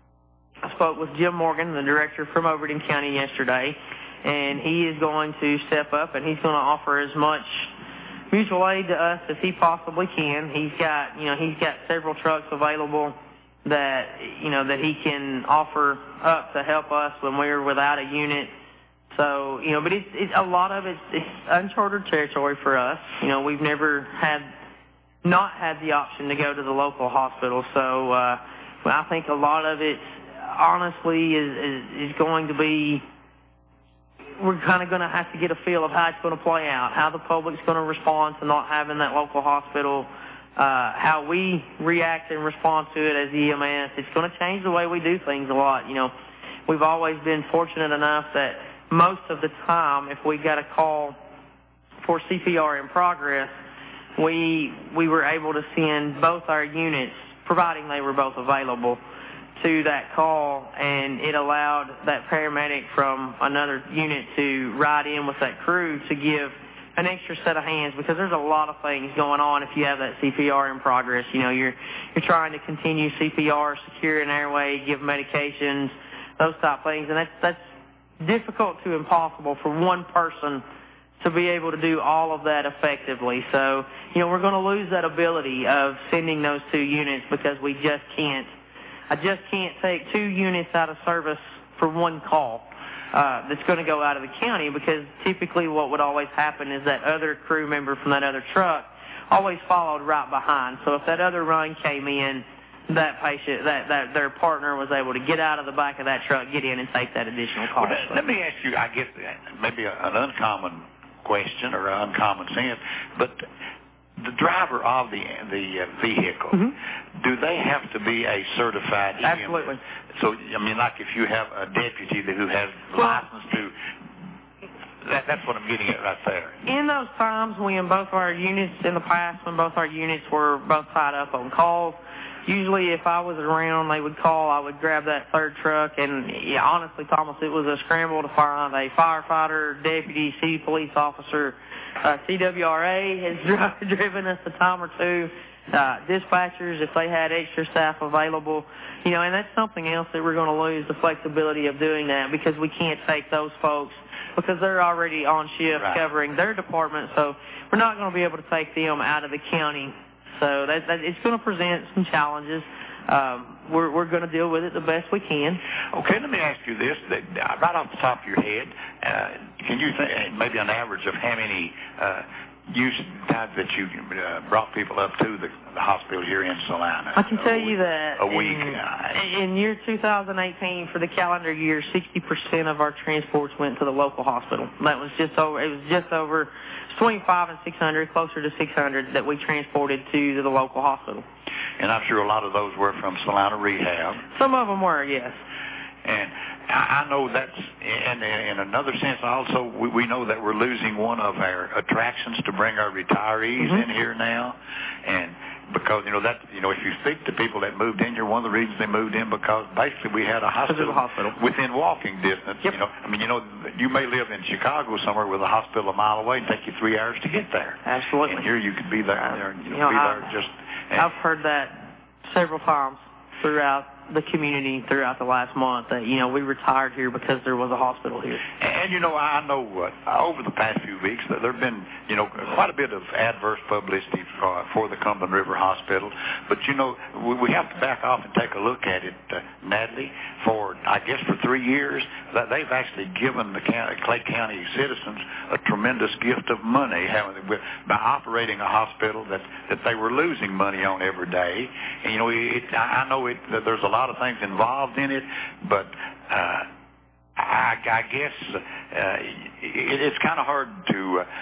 Speaker 14: I spoke with Jim Morgan, the director from Overton County, yesterday, and he is going to step up, and he's going to offer as much mutual aid to us as he possibly can. He's got, you know, he's got several trucks available that, you know, that he can offer up to help us when we're without a unit. So, you know, but it's, it's a lot of it's, it's uncharted territory for us. You know, we've never had, not had the option to go to the local hospital. So, uh, I think a lot of it, honestly, is, is, is going to be, we're kind of going to have to get a feel of how it's going to play out, how the public's going to respond to not having that local hospital, uh, how we react and respond to it as E M S. It's going to change the way we do things a lot. You know, we've always been fortunate enough that most of the time, if we got a call for C P R in progress, we we were able to send both our units, providing they were both available, to that call, and it allowed that paramedic from another unit to ride in with that crew to give an extra set of hands, because there's a lot of things going on if you have that C P R in progress. You know, you're you're trying to continue C P R, secure an airway, give medications, those type of things, and that's that's difficult to impossible for one person to be able to do all of that effectively. So, you know, we're going to lose that ability of sending those two units because we just can't. I just can't take two units out of service for one call uh, that's going to go out of the county, because typically what would always happen is that other crew member from that other truck always followed right behind. So if that other run came in, that patient, that, that their partner was able to get out of the back of that truck, get in, and take that additional call.
Speaker 2: Well, let me ask you, I guess, maybe an uncommon question or uncommon sense, but the driver of the the uh, vehicle, mm-hmm. do they have to be a certified E M S?
Speaker 14: Absolutely.
Speaker 2: So, I mean, like if you have a deputy who has
Speaker 14: well,
Speaker 2: license to, that, that's what I'm getting at right there.
Speaker 14: In those times when both of our units, in the past, when both our units were both tied up on calls, usually if I was around, they would call, I would grab that third truck, and yeah, honestly, Thomas, it was a scramble to find a firefighter, deputy, city police officer. Uh, C W R A has driven us a time or two. Uh, dispatchers, if they had extra staff available, you know, and that's something else that we're going to lose, the flexibility of doing that, because we can't take those folks because they're already on shift right. covering their department, so we're not going to be able to take them out of the county. so that, that it's going to present some challenges. Um, we're we're going to deal with it the best we can.
Speaker 2: Okay, let me ask you this: that, right off the top of your head, uh, can you think maybe an average of how many uh, use times that you uh, brought people up to the, the hospital here in Salina?
Speaker 14: I can tell you that
Speaker 2: a week.
Speaker 14: In,
Speaker 2: uh,
Speaker 14: in year two thousand eighteen, for the calendar year, sixty percent of our transports went to the local hospital. That was just over. It was just over between five and six hundred, closer to six hundred that we transported to the local hospital.
Speaker 2: And I'm sure a lot of those were from Salina Rehab.
Speaker 14: Some of them were, yes.
Speaker 2: And I know that's, and in another sense also, we, we know that we're losing one of our attractions to bring our retirees
Speaker 14: mm-hmm.
Speaker 2: in here now. And because, you know, that, you know, if you speak to people that moved in here, one of the reasons they moved in because basically we had a hospital,
Speaker 14: hospital.
Speaker 2: within walking distance.
Speaker 14: Yep.
Speaker 2: You know, I mean, you know, you may live in Chicago somewhere with a hospital a mile away and take you three hours to get there.
Speaker 14: Absolutely.
Speaker 2: And here you could be there, there you know,
Speaker 14: you know
Speaker 2: be
Speaker 14: I,
Speaker 2: there just. And,
Speaker 14: I've heard that several times throughout the community throughout the last month that, you know, we retired here because there was a hospital here.
Speaker 2: And, you know, I know uh, over the past few weeks that there have been, you know, quite a bit of adverse publicity for, for the Cumberland River Hospital. But, you know, we, we have to back off and take a look at it, uh, Natalie. For, I guess, for three years, that they've actually given the county, Clay County citizens a tremendous gift of money having, by operating a hospital that, that they were losing money on every day. And, you know, it, I know it, that there's a lot of things involved in it, but uh, I, I guess uh, it, it's kind of hard to uh,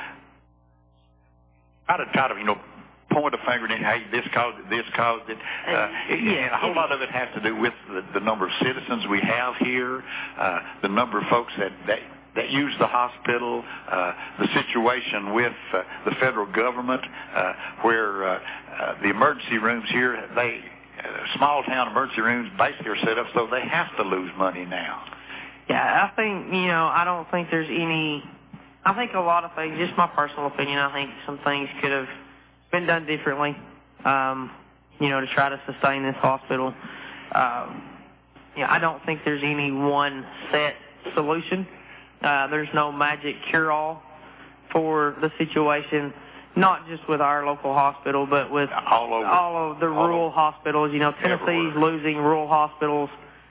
Speaker 2: try to try to you know point a finger and hey, this caused it, this caused it. Uh, uh, yeah, and a whole lot of it has to do with the, the number of citizens we have here, uh, the number of folks that that. that use the hospital, uh, the situation with uh, the federal government, uh, where uh, uh, the emergency rooms here, they uh, small town emergency rooms basically are set up so they have to lose money now.
Speaker 14: Yeah, I think, you know, I don't think there's any, I think a lot of things, just my personal opinion, I think some things could have been done differently, um, you know, to try to sustain this hospital. Um, you know, I don't think there's any one set solution. Uh, there's no magic cure-all for the situation, not just with our local hospital, but with
Speaker 2: all, over,
Speaker 14: all of the
Speaker 2: all
Speaker 14: rural
Speaker 2: over.
Speaker 14: hospitals. You know, Tennessee's
Speaker 2: Everywhere.
Speaker 14: losing rural hospitals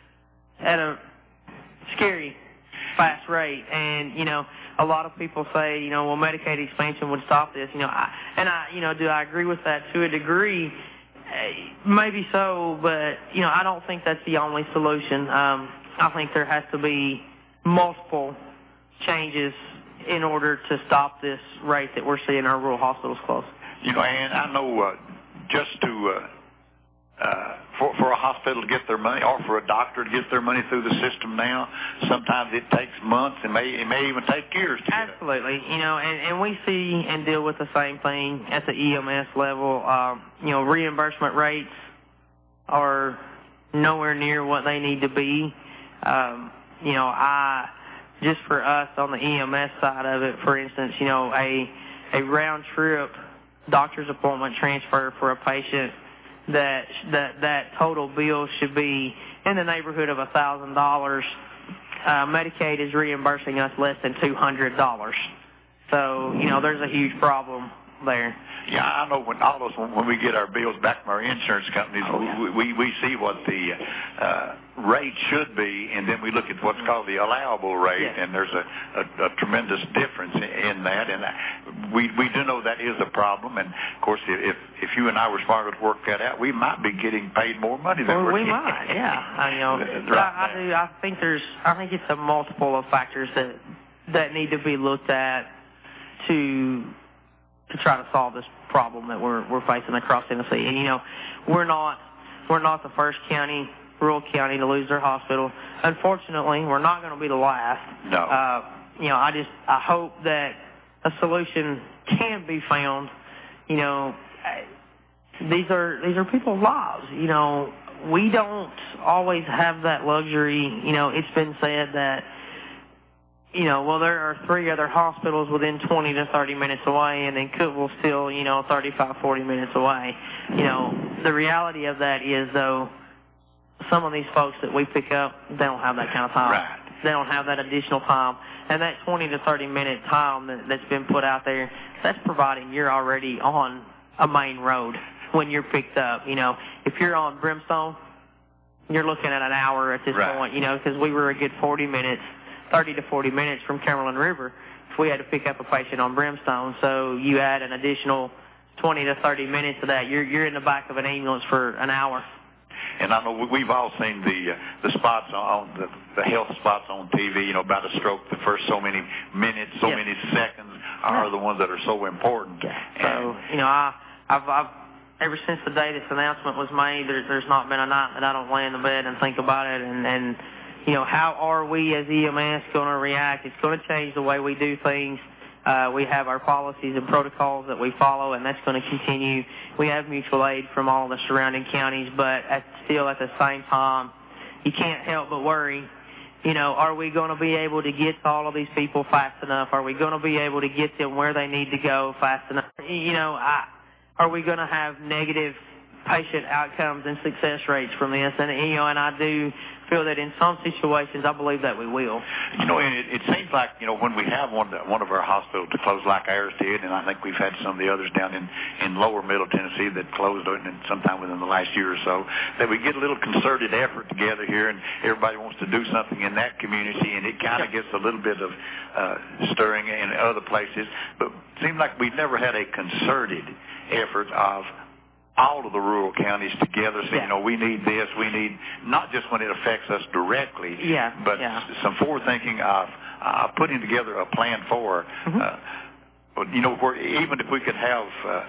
Speaker 14: at a scary fast rate. And, you know, a lot of people say, you know, well, Medicaid expansion would stop this. You know, I, and I, you know, do I agree with that to a degree? Maybe so, but, you know, I don't think that's the only solution. Um, I think there has to be multiple changes in order to stop this rate that we're seeing our rural hospitals close.
Speaker 2: You know, and I know uh, just to uh, uh, for for a hospital to get their money, or for a doctor to get their money through the system now, sometimes it takes months, and may it may even take years to
Speaker 14: Absolutely. Get it. You know, and, and we see and deal with the same thing at the E M S level. Um, you know, reimbursement rates are nowhere near what they need to be. Um, you know, I. Just for us on the E M S side of it, for instance, you know, a a round trip doctor's appointment transfer for a patient, that that that total bill should be in the neighborhood of a thousand dollars. Medicaid is reimbursing us less than two hundred dollars. So, you know, there's a huge problem there.
Speaker 2: Yeah, I know when all those when we get our bills back from our insurance companies, oh, yeah. we, we we see what the uh, rate should be, and then we look at what's called the allowable rate,
Speaker 14: yeah.
Speaker 2: and there's a, a, a tremendous difference in, in that, and we we do know that is a problem. And of course, if if you and I were smart enough to work that out, we might be getting paid more money than
Speaker 14: well,
Speaker 2: we're
Speaker 14: we
Speaker 2: getting.
Speaker 14: might. Yeah, I, you know, but
Speaker 2: right
Speaker 14: I, I do. I think there's. I think it's a multiple of factors that that need to be looked at to. to try to solve this problem that we're we're facing across Tennessee. And, you know, we're not we're not the first county, rural county, to lose their hospital. Unfortunately, we're not going to be the last.
Speaker 2: No.
Speaker 14: Uh, you know, I just I hope that a solution can be found. You know, these are these are people's lives. You know, we don't always have that luxury. You know, it's been said that, you know, well, there are three other hospitals within twenty to thirty minutes away, and then Cookeville's still, you know, thirty-five, forty minutes away. You know, the reality of that is, though, some of these folks that we pick up, they don't have that kind of time.
Speaker 2: Right.
Speaker 14: They don't have that additional time. And that twenty to thirty minute time that, that's been put out there, that's providing you're already on a main road. when you're picked up. You know, if you're on Brimstone, you're looking at an hour at this
Speaker 2: right.
Speaker 14: point, you know, because we were a good forty minutes, thirty to forty minutes from Cumberland River if we had to pick up a patient on Brimstone. So you add an additional twenty to thirty minutes of that, you're you're in the back of an ambulance for an hour.
Speaker 2: And I know we've all seen the uh, the spots on the, the health spots on T V, you know, about a stroke. The first so many minutes, so
Speaker 14: yes.
Speaker 2: many seconds are
Speaker 14: yeah.
Speaker 2: the ones that are so important.
Speaker 14: Yeah. So, you know, I, I've, I've ever since the day this announcement was made, there, there's not been a night that I don't lay in the bed and think about it. And, and you know, how are we as E M S going to react? It's going to change the way we do things. Uh, we have our policies and protocols that we follow, and that's going to continue. We have mutual aid from all the surrounding counties, but at, still at the same time, you can't help but worry. You know, are we going to be able to get to all of these people fast enough? Are we going to be able to get them where they need to go fast enough? You know, I, are we going to have negative patient outcomes and success rates from this? And, you know, and I do feel that in some situations, I believe that we will.
Speaker 2: You know, and it, it seems like, you know, when we have one one of our hospitals to close like ours did, and I think we've had some of the others down in, in lower middle Tennessee that closed sometime within the last year or so, that we get a little concerted effort together here, and everybody wants to do something in that community, and it kind of gets a little bit of uh, stirring in other places. But it seems like we've never had a concerted effort of all of the rural counties together, so, yeah. you know, we need this, we need, not just when it affects us directly,
Speaker 14: yeah.
Speaker 2: but
Speaker 14: yeah.
Speaker 2: some forward-thinking of uh, putting together a plan for,
Speaker 14: mm-hmm.
Speaker 2: uh, you know, where even if we could have uh,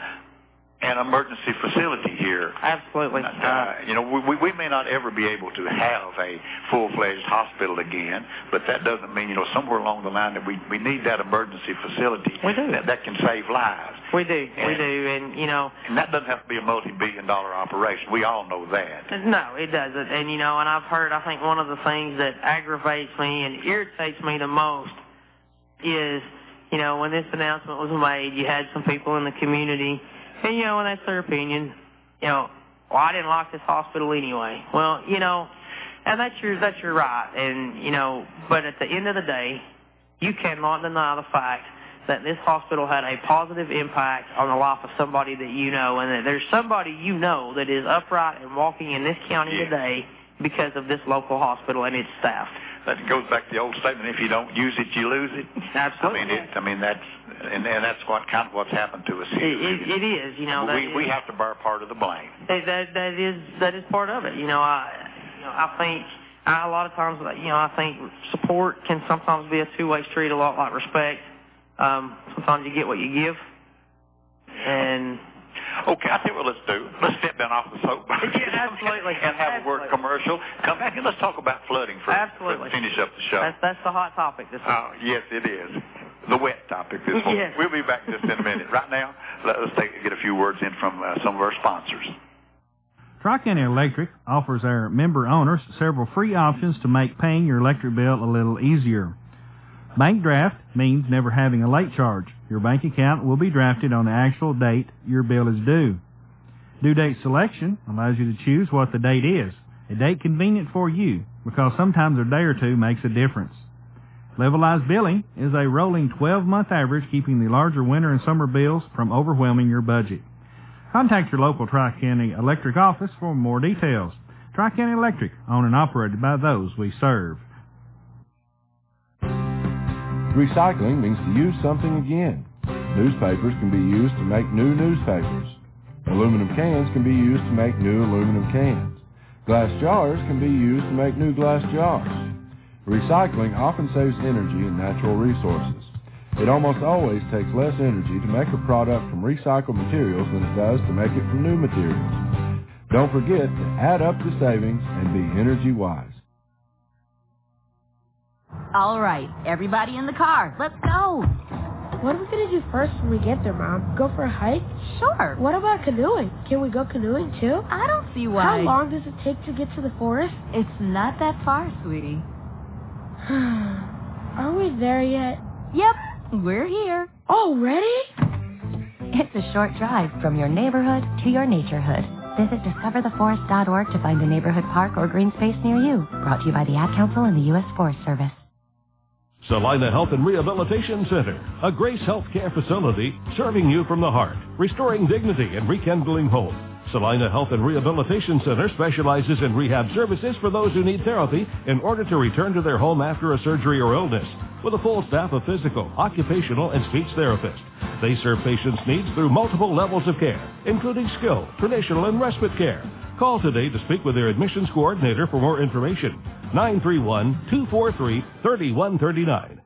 Speaker 2: an emergency facility here.
Speaker 14: Absolutely.
Speaker 2: Uh, you know, we, we may not ever be able to have a full-fledged hospital again, but that doesn't mean, you know, somewhere along the line that we, we need that emergency facility
Speaker 14: we do.
Speaker 2: That, that can save lives.
Speaker 14: We do,
Speaker 2: and,
Speaker 14: we do, and, you know.
Speaker 2: And that doesn't have to be a multi-billion dollar operation. We all know that.
Speaker 14: No, it doesn't. And, you know, and I've heard, I think one of the things that aggravates me and irritates me the most is, you know, when this announcement was made, you had some people in the community, and, you know, and that's their opinion, you know, well, I didn't like this hospital anyway. Well, you know, and that's your, that's your right. And, you know, but at the end of the day, you cannot deny the fact that this hospital had a positive impact on the life of somebody that you know, and that there's somebody you know that is upright and walking in this county
Speaker 2: yeah.
Speaker 14: today because of this local hospital and its staff.
Speaker 2: That goes back to the old statement: if you don't use it, you lose it.
Speaker 14: Absolutely.
Speaker 2: I mean, it, I mean that's and, and that's what kind of what's happened to us here.
Speaker 14: It, it, it is, you know.
Speaker 2: We
Speaker 14: that
Speaker 2: we
Speaker 14: is,
Speaker 2: have to bear part of the blame.
Speaker 14: That that is that is part of it. You know, I you know I think I, a lot of times, you know, I think support can sometimes be a two-way street, a lot like respect. Um, sometimes you get what you give, and.
Speaker 2: Okay, I think what let's do. Let's step down off the soapbox.
Speaker 14: Yeah, absolutely.
Speaker 2: and have
Speaker 14: absolutely.
Speaker 2: a word commercial. Come back and let's talk about flooding for,
Speaker 14: absolutely.
Speaker 2: for finish up the show.
Speaker 14: That's, that's the hot topic this week.
Speaker 2: Oh, yes, it is. The wet topic this week.
Speaker 14: Yes.
Speaker 2: We'll be back just in a minute. Right now, let us take, get a few words in from uh, some of our sponsors.
Speaker 9: Tri-County Electric offers our member owners several free options to make paying your electric bill a little easier. Bank draft means never having a late charge. Your bank account will be drafted on the actual date your bill is due. Due date selection allows you to choose what the date is, a date convenient for you, because sometimes a day or two makes a difference. Levelized billing is a rolling twelve-month average, keeping the larger winter and summer bills from overwhelming your budget. Contact your local Tri-County Electric office for more details. Tri-County Electric, owned and operated by those we serve.
Speaker 10: Recycling means to use something again. Newspapers can be used to make new newspapers. Aluminum cans can be used to make new aluminum cans. Glass jars can be used to make new glass jars. Recycling often saves energy and natural resources. It almost always takes less energy to make a product from recycled materials than it does to make it from new materials. Don't forget to add up the savings and be energy wise.
Speaker 11: All right, everybody in the car, let's go.
Speaker 12: What are we going to do first when we get there, Mom? Go for a hike?
Speaker 11: Sure.
Speaker 12: What about canoeing? Can we go canoeing, too?
Speaker 11: I don't see why.
Speaker 12: How long does it take to get to the forest?
Speaker 11: It's not that far, sweetie.
Speaker 12: Are we there yet?
Speaker 11: Yep, we're here.
Speaker 12: Already?
Speaker 13: It's a short drive from your neighborhood to your naturehood. Visit discover the forest dot org to find a neighborhood park or green space near you. Brought to you by the Ad Council and the U S Forest Service.
Speaker 3: Salina Health and Rehabilitation Center, a Grace Healthcare facility serving you from the heart, restoring dignity and rekindling hope. Salina Health and Rehabilitation Center specializes in rehab services for those who need therapy in order to return to their home after a surgery or illness, with a full staff of physical, occupational, and speech therapists. They serve patients' needs through multiple levels of care, including skilled, traditional, and respite care. Call today to speak with their admissions coordinator for more information. nine three one, two four three, three one three nine.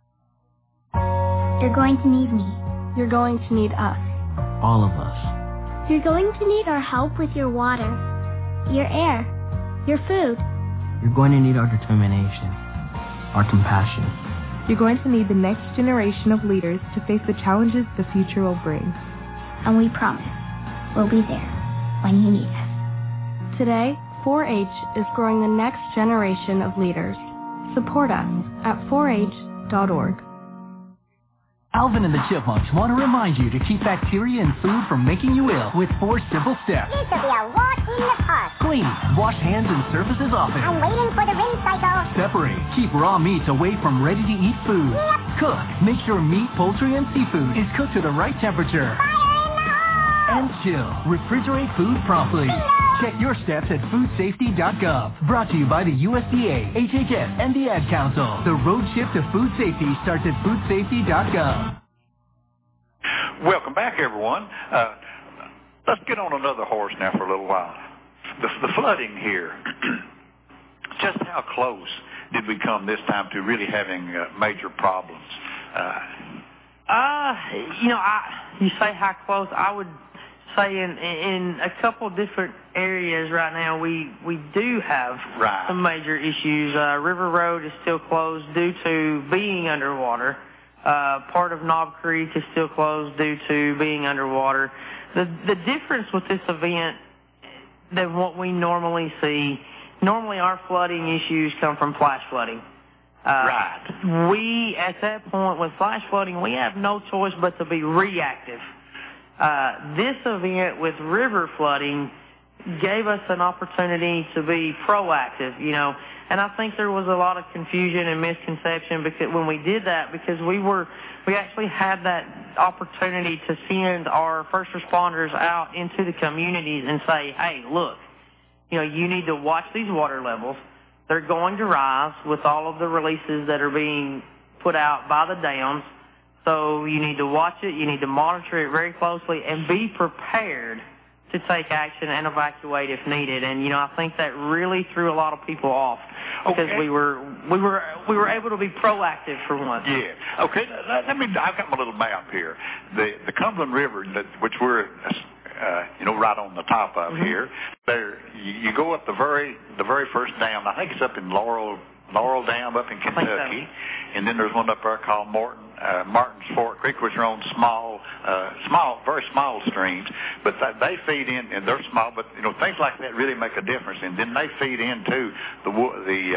Speaker 4: You're going to need me.
Speaker 5: You're going to need us.
Speaker 6: All of us.
Speaker 8: You're going to need our help with your water, your air, your food.
Speaker 6: You're going to need our determination, our compassion.
Speaker 5: You're going to need the next generation of leaders to face the challenges the future will bring.
Speaker 4: And we promise we'll be there when you need us.
Speaker 5: Today, four H is growing the next generation of leaders. Support us at four H dot org.
Speaker 7: Alvin and the Chipmunks want to remind you to keep bacteria in food from making you ill with four simple steps.
Speaker 16: This will be a walk in the park.
Speaker 7: Clean. Wash hands and surfaces often.
Speaker 16: I'm waiting for the rinse cycle.
Speaker 7: Separate. Keep raw meats away from ready-to-eat food.
Speaker 16: Yep.
Speaker 7: Cook. Make sure meat, poultry, and seafood is cooked to the right temperature.
Speaker 16: Fire in the hole!
Speaker 7: And chill. Refrigerate food promptly. Check your steps at food safety dot gov. Brought to you by the U S D A, H H S, and the Ad Council. The road trip to food safety starts at food safety dot gov.
Speaker 2: Welcome back, everyone. Uh, let's get on another horse now for a little while. The, the flooding here, just how close did we come this time to really having uh, major problems? Uh,
Speaker 14: uh, you know, I, you say how close, I would say in, in a couple different areas right now, we, we do have
Speaker 2: right.
Speaker 14: some major issues. Uh, River Road is still closed due to being underwater. Uh, part of Knob Creek is still closed due to being underwater. The, the difference with this event than what we normally see, normally our flooding issues come from flash flooding. Uh,
Speaker 2: right.
Speaker 14: We, at that point with flash flooding, we have no choice but to be reactive. Uh, this event with river flooding gave us an opportunity to be proactive, you know, and I think there was a lot of confusion and misconception because when we did that, because we were, we actually had that opportunity to send our first responders out into the communities and say, hey, look, you know, you need to watch these water levels. They're going to rise with all of the releases that are being put out by the dams. So you need to watch it, you need to monitor it very closely, and be prepared to take action and evacuate if needed. And you know, I think that really threw a lot of people off because
Speaker 2: okay.
Speaker 14: we were we were we were able to be proactive for once.
Speaker 2: Yeah. Okay. Let, let me. I've got my little map here. The the Cumberland River, that, which we're uh, you know right on the top of
Speaker 14: mm-hmm.
Speaker 2: here. There, you, you go up the very the very first dam. I think it's up in Laurel Laurel Dam up in Kentucky,
Speaker 14: so.
Speaker 2: And then there's one up there called Morton. Uh, Martin's Fork Creek, which are on small, uh, small, very small streams, but th- they feed in, and they're small, but you know things like that really make a difference, and then they feed into the the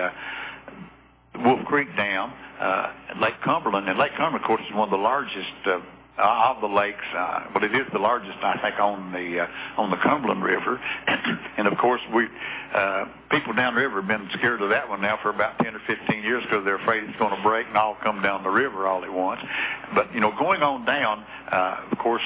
Speaker 2: uh, Wolf Creek Dam, uh, Lake Cumberland, and Lake Cumberland, of course, is one of the largest uh, of the lakes, uh, but it is the largest, I think, on the uh, on the Cumberland River, and of course we uh, people downriver have been scared of that one now for about ten or fifteen years because they're afraid it's going to break and all come down the river all at once. But you know, going on down, uh, of course.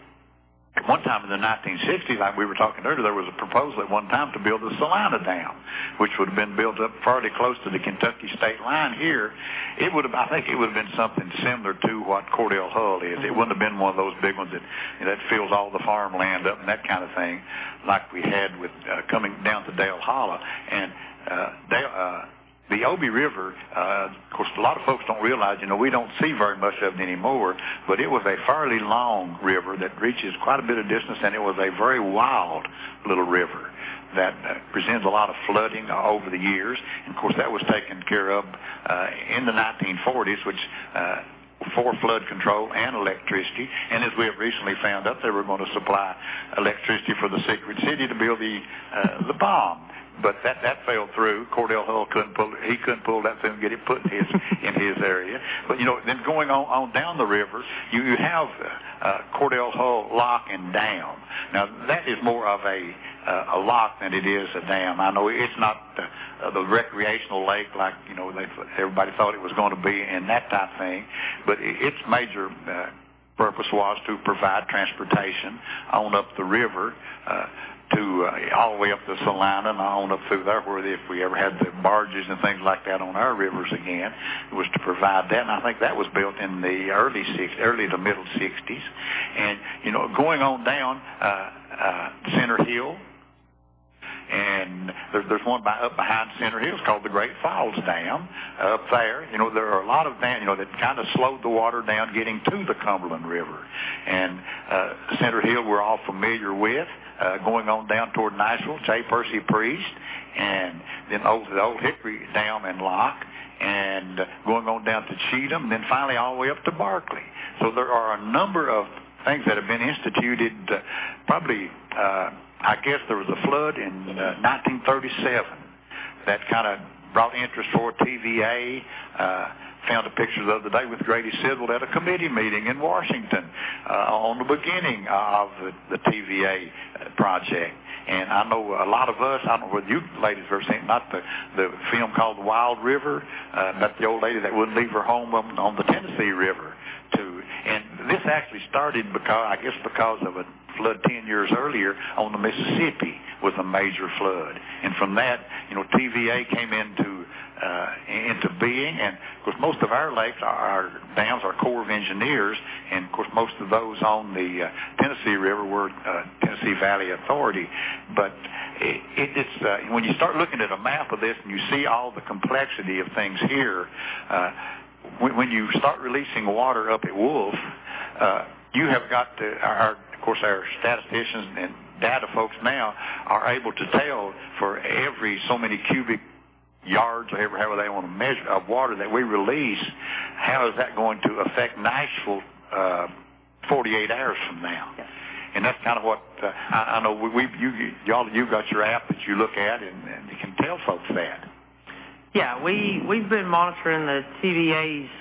Speaker 2: At one time in the nineteen sixties, like we were talking earlier, there was a proposal at one time to build the Salina Dam, which would have been built up fairly close to the Kentucky state line here. It would have, I think, it would have been something similar to what Cordell Hull is. It wouldn't have been one of those big ones that you know, that fills all the farmland up and that kind of thing, like we had with uh, coming down to Dale Hollow and uh, Dale. Uh, The Obi River, uh, of course, a lot of folks don't realize, you know, we don't see very much of it anymore, but it was a fairly long river that reaches quite a bit of distance, and it was a very wild little river that uh, presents a lot of flooding uh, over the years. And, of course, that was taken care of uh, in the nineteen forties, which uh, for flood control and electricity. And as we have recently found out, they were going to supply electricity for the Secret City to build the uh, the bomb. But that, that fell through. Cordell Hull couldn't pull he couldn't pull that through and get it put in his in his area. But you know, then going on, on down the river, you, you have uh, Cordell Hull Lock and Dam. Now that is more of a uh, a lock than it is a dam. I know it's not the, uh, the recreational lake like you know they, everybody thought it was going to be and that type of thing. But it, its major uh, purpose was to provide transportation on up the river uh, to uh, all the way up to Salina and on up through there, where if we ever had the barges and things like that on our rivers again, it was to provide that. And I think that was built in the early six, early to middle sixties. And you know, going on down uh, uh, Center Hill. And there's, there's one by, up behind Center Hills called the Great Falls Dam uh, up there. You know, there are a lot of dams, you know, that kind of slowed the water down getting to the Cumberland River. And uh, Center Hill we're all familiar with, uh, going on down toward Nashville, J. Percy Priest, and then old, the Old Hickory Dam and Lock, and uh, going on down to Cheatham, and then finally all the way up to Barkley. So there are a number of things that have been instituted, uh, probably... Uh, I guess there was a flood in uh, nineteen thirty-seven that kind of brought interest for T V A. Uh, found a picture the other day with Grady Sidwell at a committee meeting in Washington uh, on the beginning of the, the T V A project. And I know a lot of us, I don't know whether you ladies have ever seen, not the, the film called The Wild River, uh, about the old lady that wouldn't leave her home on, on the Tennessee River. Too. And this actually started because, I guess because of a flood ten years earlier on the Mississippi was a major flood. And from that, you know, T V A came into uh, into being. And, of course, most of our lakes, our, our dams, our Corps of Engineers, and, of course, most of those on the uh, Tennessee River were uh, Tennessee Valley Authority. But it, it, it's uh, when you start looking at a map of this and you see all the complexity of things here, uh, when, when you start releasing water up at Wolf, uh, you have got to, our, of course, our statisticians and data folks now are able to tell for every so many cubic yards, or however they want to measure, of water that we release, how is that going to affect Nashville uh, forty-eight hours from now? Yes. And that's kind of what uh, I, I know. We, we you, y'all, you've got your app that you look at, and, and you can tell folks that.
Speaker 14: Yeah, we we've been monitoring the T V A's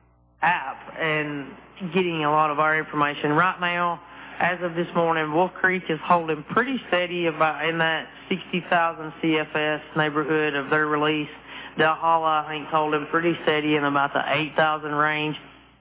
Speaker 14: app and getting a lot of our information right now. As of this morning, Wolf Creek is holding pretty steady about in that sixty thousand C F S neighborhood of their release. Delhala, I think, is holding pretty steady in about the eight thousand range.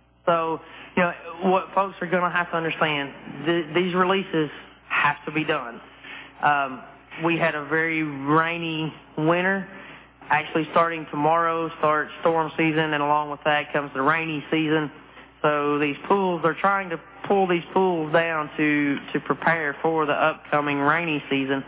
Speaker 14: So, you know, what folks are going to have to understand, th- these releases have to be done. Um, we had a very rainy winter. Actually, starting tomorrow starts storm season, and along with that comes the rainy season. So these pools, they're trying to pull these pools down to, to prepare for the upcoming rainy season.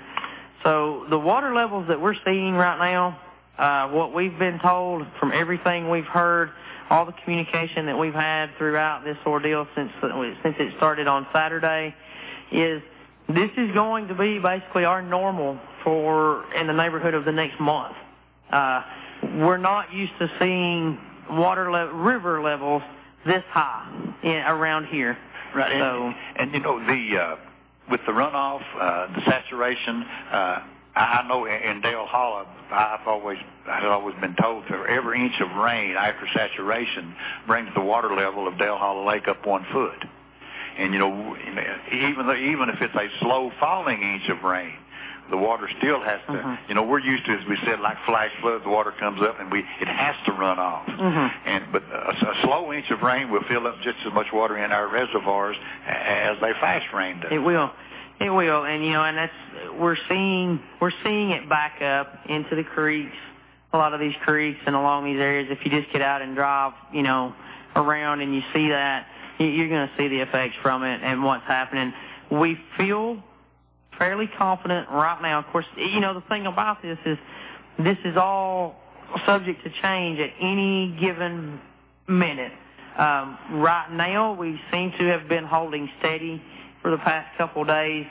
Speaker 14: So the water levels that we're seeing right now, uh, what we've been told from everything we've heard, all the communication that we've had throughout this ordeal since, since it started on Saturday, is this is going to be basically our normal for in the neighborhood of the next month. Uh, we're not used to seeing water le- river levels this high in, around here.
Speaker 2: Right,
Speaker 14: so,
Speaker 2: and, and you know, the uh, with the runoff, uh, the saturation, uh, I know in Dale Hollow, I've always I've always been told that every inch of rain after saturation brings the water level of Dale Hollow Lake up one foot. And you know, even though, even if it's a slow falling inch of rain, the water still has to, mm-hmm. you know, we're used to, as we said, like flash floods, the water comes up and we it has to run off. Mm-hmm. And But a, a slow inch of rain will fill up just as much water in our reservoirs as a fast rain does.
Speaker 14: It will. It will. And, you know, and that's, we're seeing, we're seeing it back up into the creeks, a lot of these creeks and along these areas. If you just get out and drive, you know, around and you see that, you're going to see the effects from it and what's happening. We feel fairly confident right now. Of course, you know, the thing about this is this is all subject to change at any given minute. Um, right now, we seem to have been holding steady for the past couple of days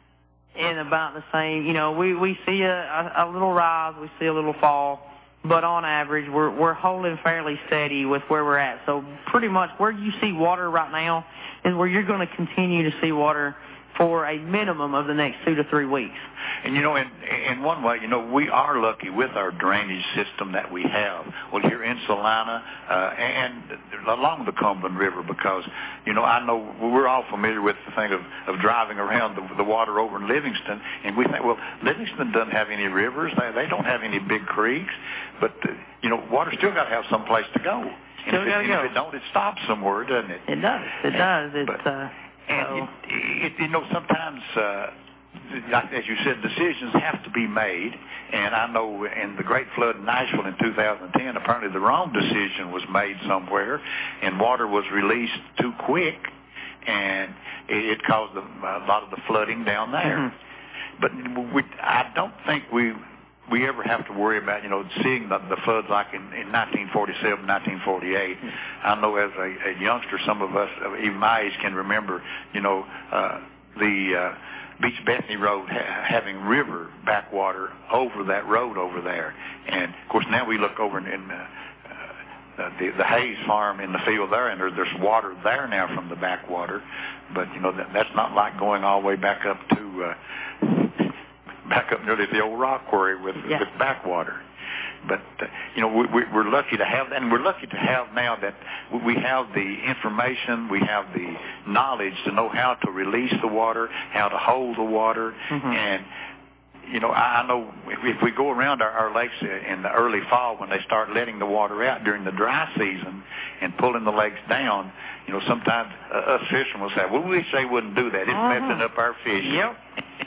Speaker 14: in about the same, you know, we, we see a, a, a little rise, we see a little fall, but on average, we're, we're holding fairly steady with where we're at. So pretty much where you see water right now is where you're going to continue to see water for a minimum of the next two to three weeks.
Speaker 2: And, you know, in, in one way, you know, we are lucky with our drainage system that we have. Well, here in Salina uh, and along the Cumberland River, because, you know, I know we're all familiar with the thing of, of driving around the, the water over in Livingston, and we think, well, Livingston doesn't have any rivers. They, they don't have any big creeks. But, uh, you know, water still got to have some place to go. And,
Speaker 14: Still
Speaker 2: if it,
Speaker 14: gotta
Speaker 2: and
Speaker 14: go.
Speaker 2: if it don't, it stops somewhere, doesn't it?
Speaker 14: It does. It does. It's,
Speaker 2: but,
Speaker 14: uh,
Speaker 2: and
Speaker 14: so.
Speaker 2: it, it, you know, sometimes, uh, like as you said, decisions have to be made. And I know in the great flood in Nashville in two thousand ten, apparently the wrong decision was made somewhere, and water was released too quick, and it, it caused a, a lot of the flooding down there. Mm-hmm. But we, I don't think we we ever have to worry about, you know, seeing the, the floods like in, in nineteen forty-seven, nineteen forty-eight. Mm-hmm. I know as a, a youngster, some of us, even my age, can remember, you know, uh, the uh, Beach Bethany Road ha- having river backwater over that road over there. And, of course, now we look over in, in uh, uh, the, the Hayes farm in the field there, and there, there's water there now from the backwater. But, you know, that, that's not like going all the way back up to, uh, back up nearly the old rock quarry with, yeah. with backwater. But, uh, you know, we, we, we're lucky to have that, and we're lucky to have now that we have the information, we have the knowledge to know how to release the water, how to hold the water. Mm-hmm. And, you know, I, I know if, if we go around our, our lakes in the early fall when they start letting the water out during the dry season and pulling the lakes down, you know, sometimes uh, us fishermen will say, well, we wish they wouldn't do that. It's uh-huh. messing up our fish.
Speaker 14: Yep.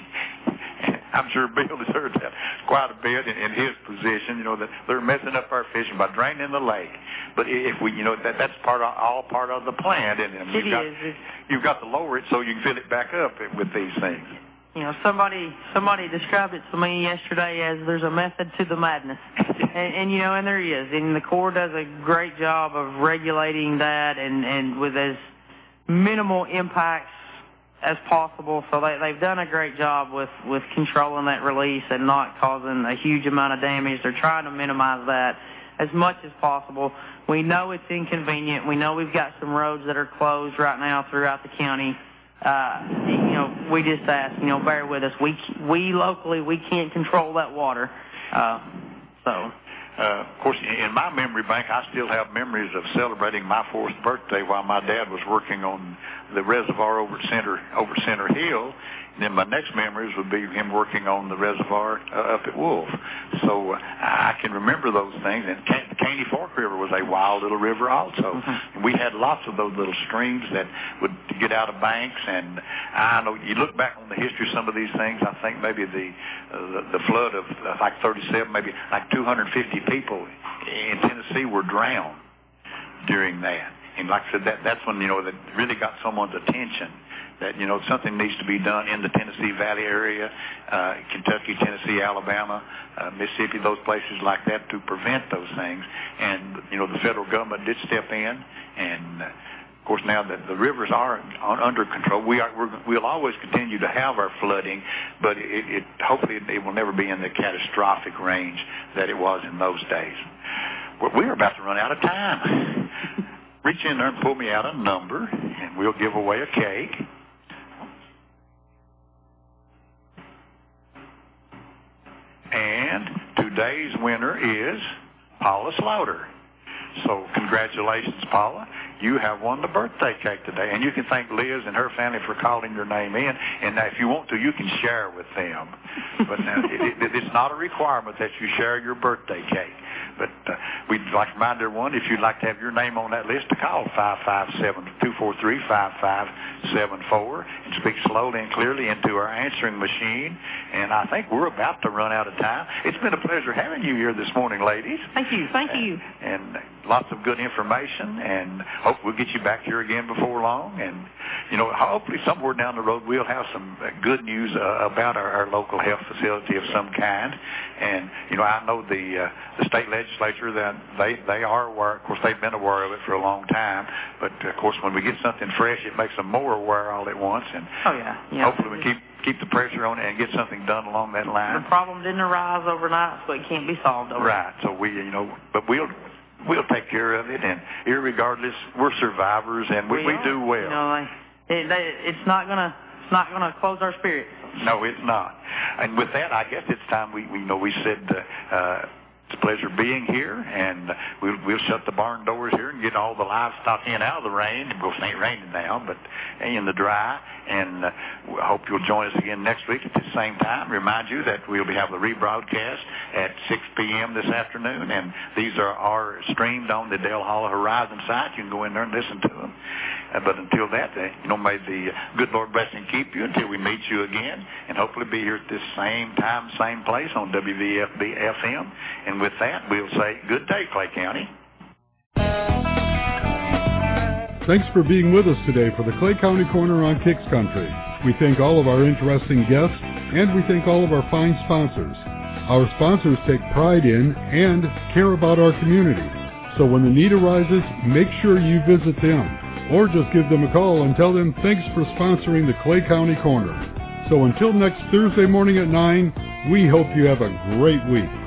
Speaker 2: I'm sure Bill has heard that quite a bit in, in his position, you know, that they're messing up our fishing by draining the lake. But if we, you know, that that's part of, all part of the plan. And, and
Speaker 14: it
Speaker 2: you've got,
Speaker 14: is. It's,
Speaker 2: you've got to lower it so you can fill it back up with these things.
Speaker 14: You know, somebody somebody described it to me yesterday as there's a method to the madness. and, and, you know, and there is. And the Corps does a great job of regulating that and, and with as minimal impacts as possible. So they, they've done a great job with, with controlling that release and not causing a huge amount of damage. They're trying to minimize that as much as possible. We know it's inconvenient. We know we've got some roads that are closed right now throughout the county. Uh, you know, we just ask, you know, bear with us. We, we locally, we can't control that water. Uh, so...
Speaker 2: Uh, of course, in my memory bank, I still have memories of celebrating my fourth birthday while my dad was working on the reservoir over at Center, over Center Hill. And then my next memories would be him working on the reservoir uh, up at Wolf. So uh, I can remember those things. And Can- the Caney Fork River was a wild little river also. Mm-hmm. And we had lots of those little streams that would get out of banks. And I know you look back on the history of some of these things, I think maybe the uh, the, the flood of uh, like thirty-seven, maybe like two hundred fifty people in Tennessee were drowned during that. And like I said, that that's when, you know, that really got someone's attention, that, you know, something needs to be done in the Tennessee Valley area, uh, Kentucky, Tennessee, Alabama, uh, Mississippi, those places like that to prevent those things. And, you know, the federal government did step in. And, uh, of course, now that the rivers are on, under control, we are, we're, we'll always continue to have our flooding, but it, it hopefully it will never be in the catastrophic range that it was in those days. Well, we're about to run out of time. Reach in there and pull me out a number, and we'll give away a cake. And today's winner is Paula Slaughter. So congratulations, Paula. You have won the birthday cake today. And you can thank Liz and her family for calling your name in. And now, if you want to, you can share with them. But now, it, it, it's not a requirement that you share your birthday cake. But uh, we'd like to remind everyone, if you'd like to have your name on that list, to call five five seven, two four three, five five seven four and speak slowly and clearly into our answering machine. And I think we're about to run out of time. It's been a pleasure having you here this morning, ladies.
Speaker 14: Thank you. Thank you.
Speaker 2: And, and lots of good information, and hope we'll get you back here again before long. And, you know, hopefully somewhere down the road we'll have some good news uh, about our, our local health facility of some kind. And, you know, I know the uh, the state legislature, that they, they are aware. Of course, they've been aware of it for a long time. But, of course, when we get something fresh, it makes them more aware all at once. And
Speaker 14: oh, yeah. yeah.
Speaker 2: hopefully we keep keep the pressure on it and get something done along that line.
Speaker 14: The problem didn't arise overnight, so it can't be solved overnight.
Speaker 2: Right. So we, you know, but we'll... We'll take care of it, and irregardless, we're survivors, and we, we,
Speaker 14: we
Speaker 2: do well.
Speaker 14: You know, like, it, they, it's not gonna, it's not gonna close our spirit.
Speaker 2: No, it's not. And with that, I guess it's time we, we you know, we said uh, uh, It's a pleasure being here, and we'll, we'll shut the barn doors here and get all the livestock in out of the rain. Of course, it ain't raining now, but in the dry. And uh, I hope you'll join us again next week at the same time. Remind you that we'll be having the rebroadcast at six p.m. this afternoon, and these are, are streamed on the Dale Hollow Horizon site. You can go in there and listen to them. Uh, but until that, uh, you know, may the good Lord bless and keep you until we meet you again, and hopefully be here at this same time, same place on W V F B F M. And with that, we'll say good day, Clay County.
Speaker 1: Thanks for being with us today for the Clay County Corner on Kicks Country. We thank all of our interesting guests, and we thank all of our fine sponsors. Our sponsors take pride in and care about our community. So when the need arises, make sure you visit them, or just give them a call and tell them thanks for sponsoring the Clay County Corner. So until next Thursday morning at nine, we hope you have a great week.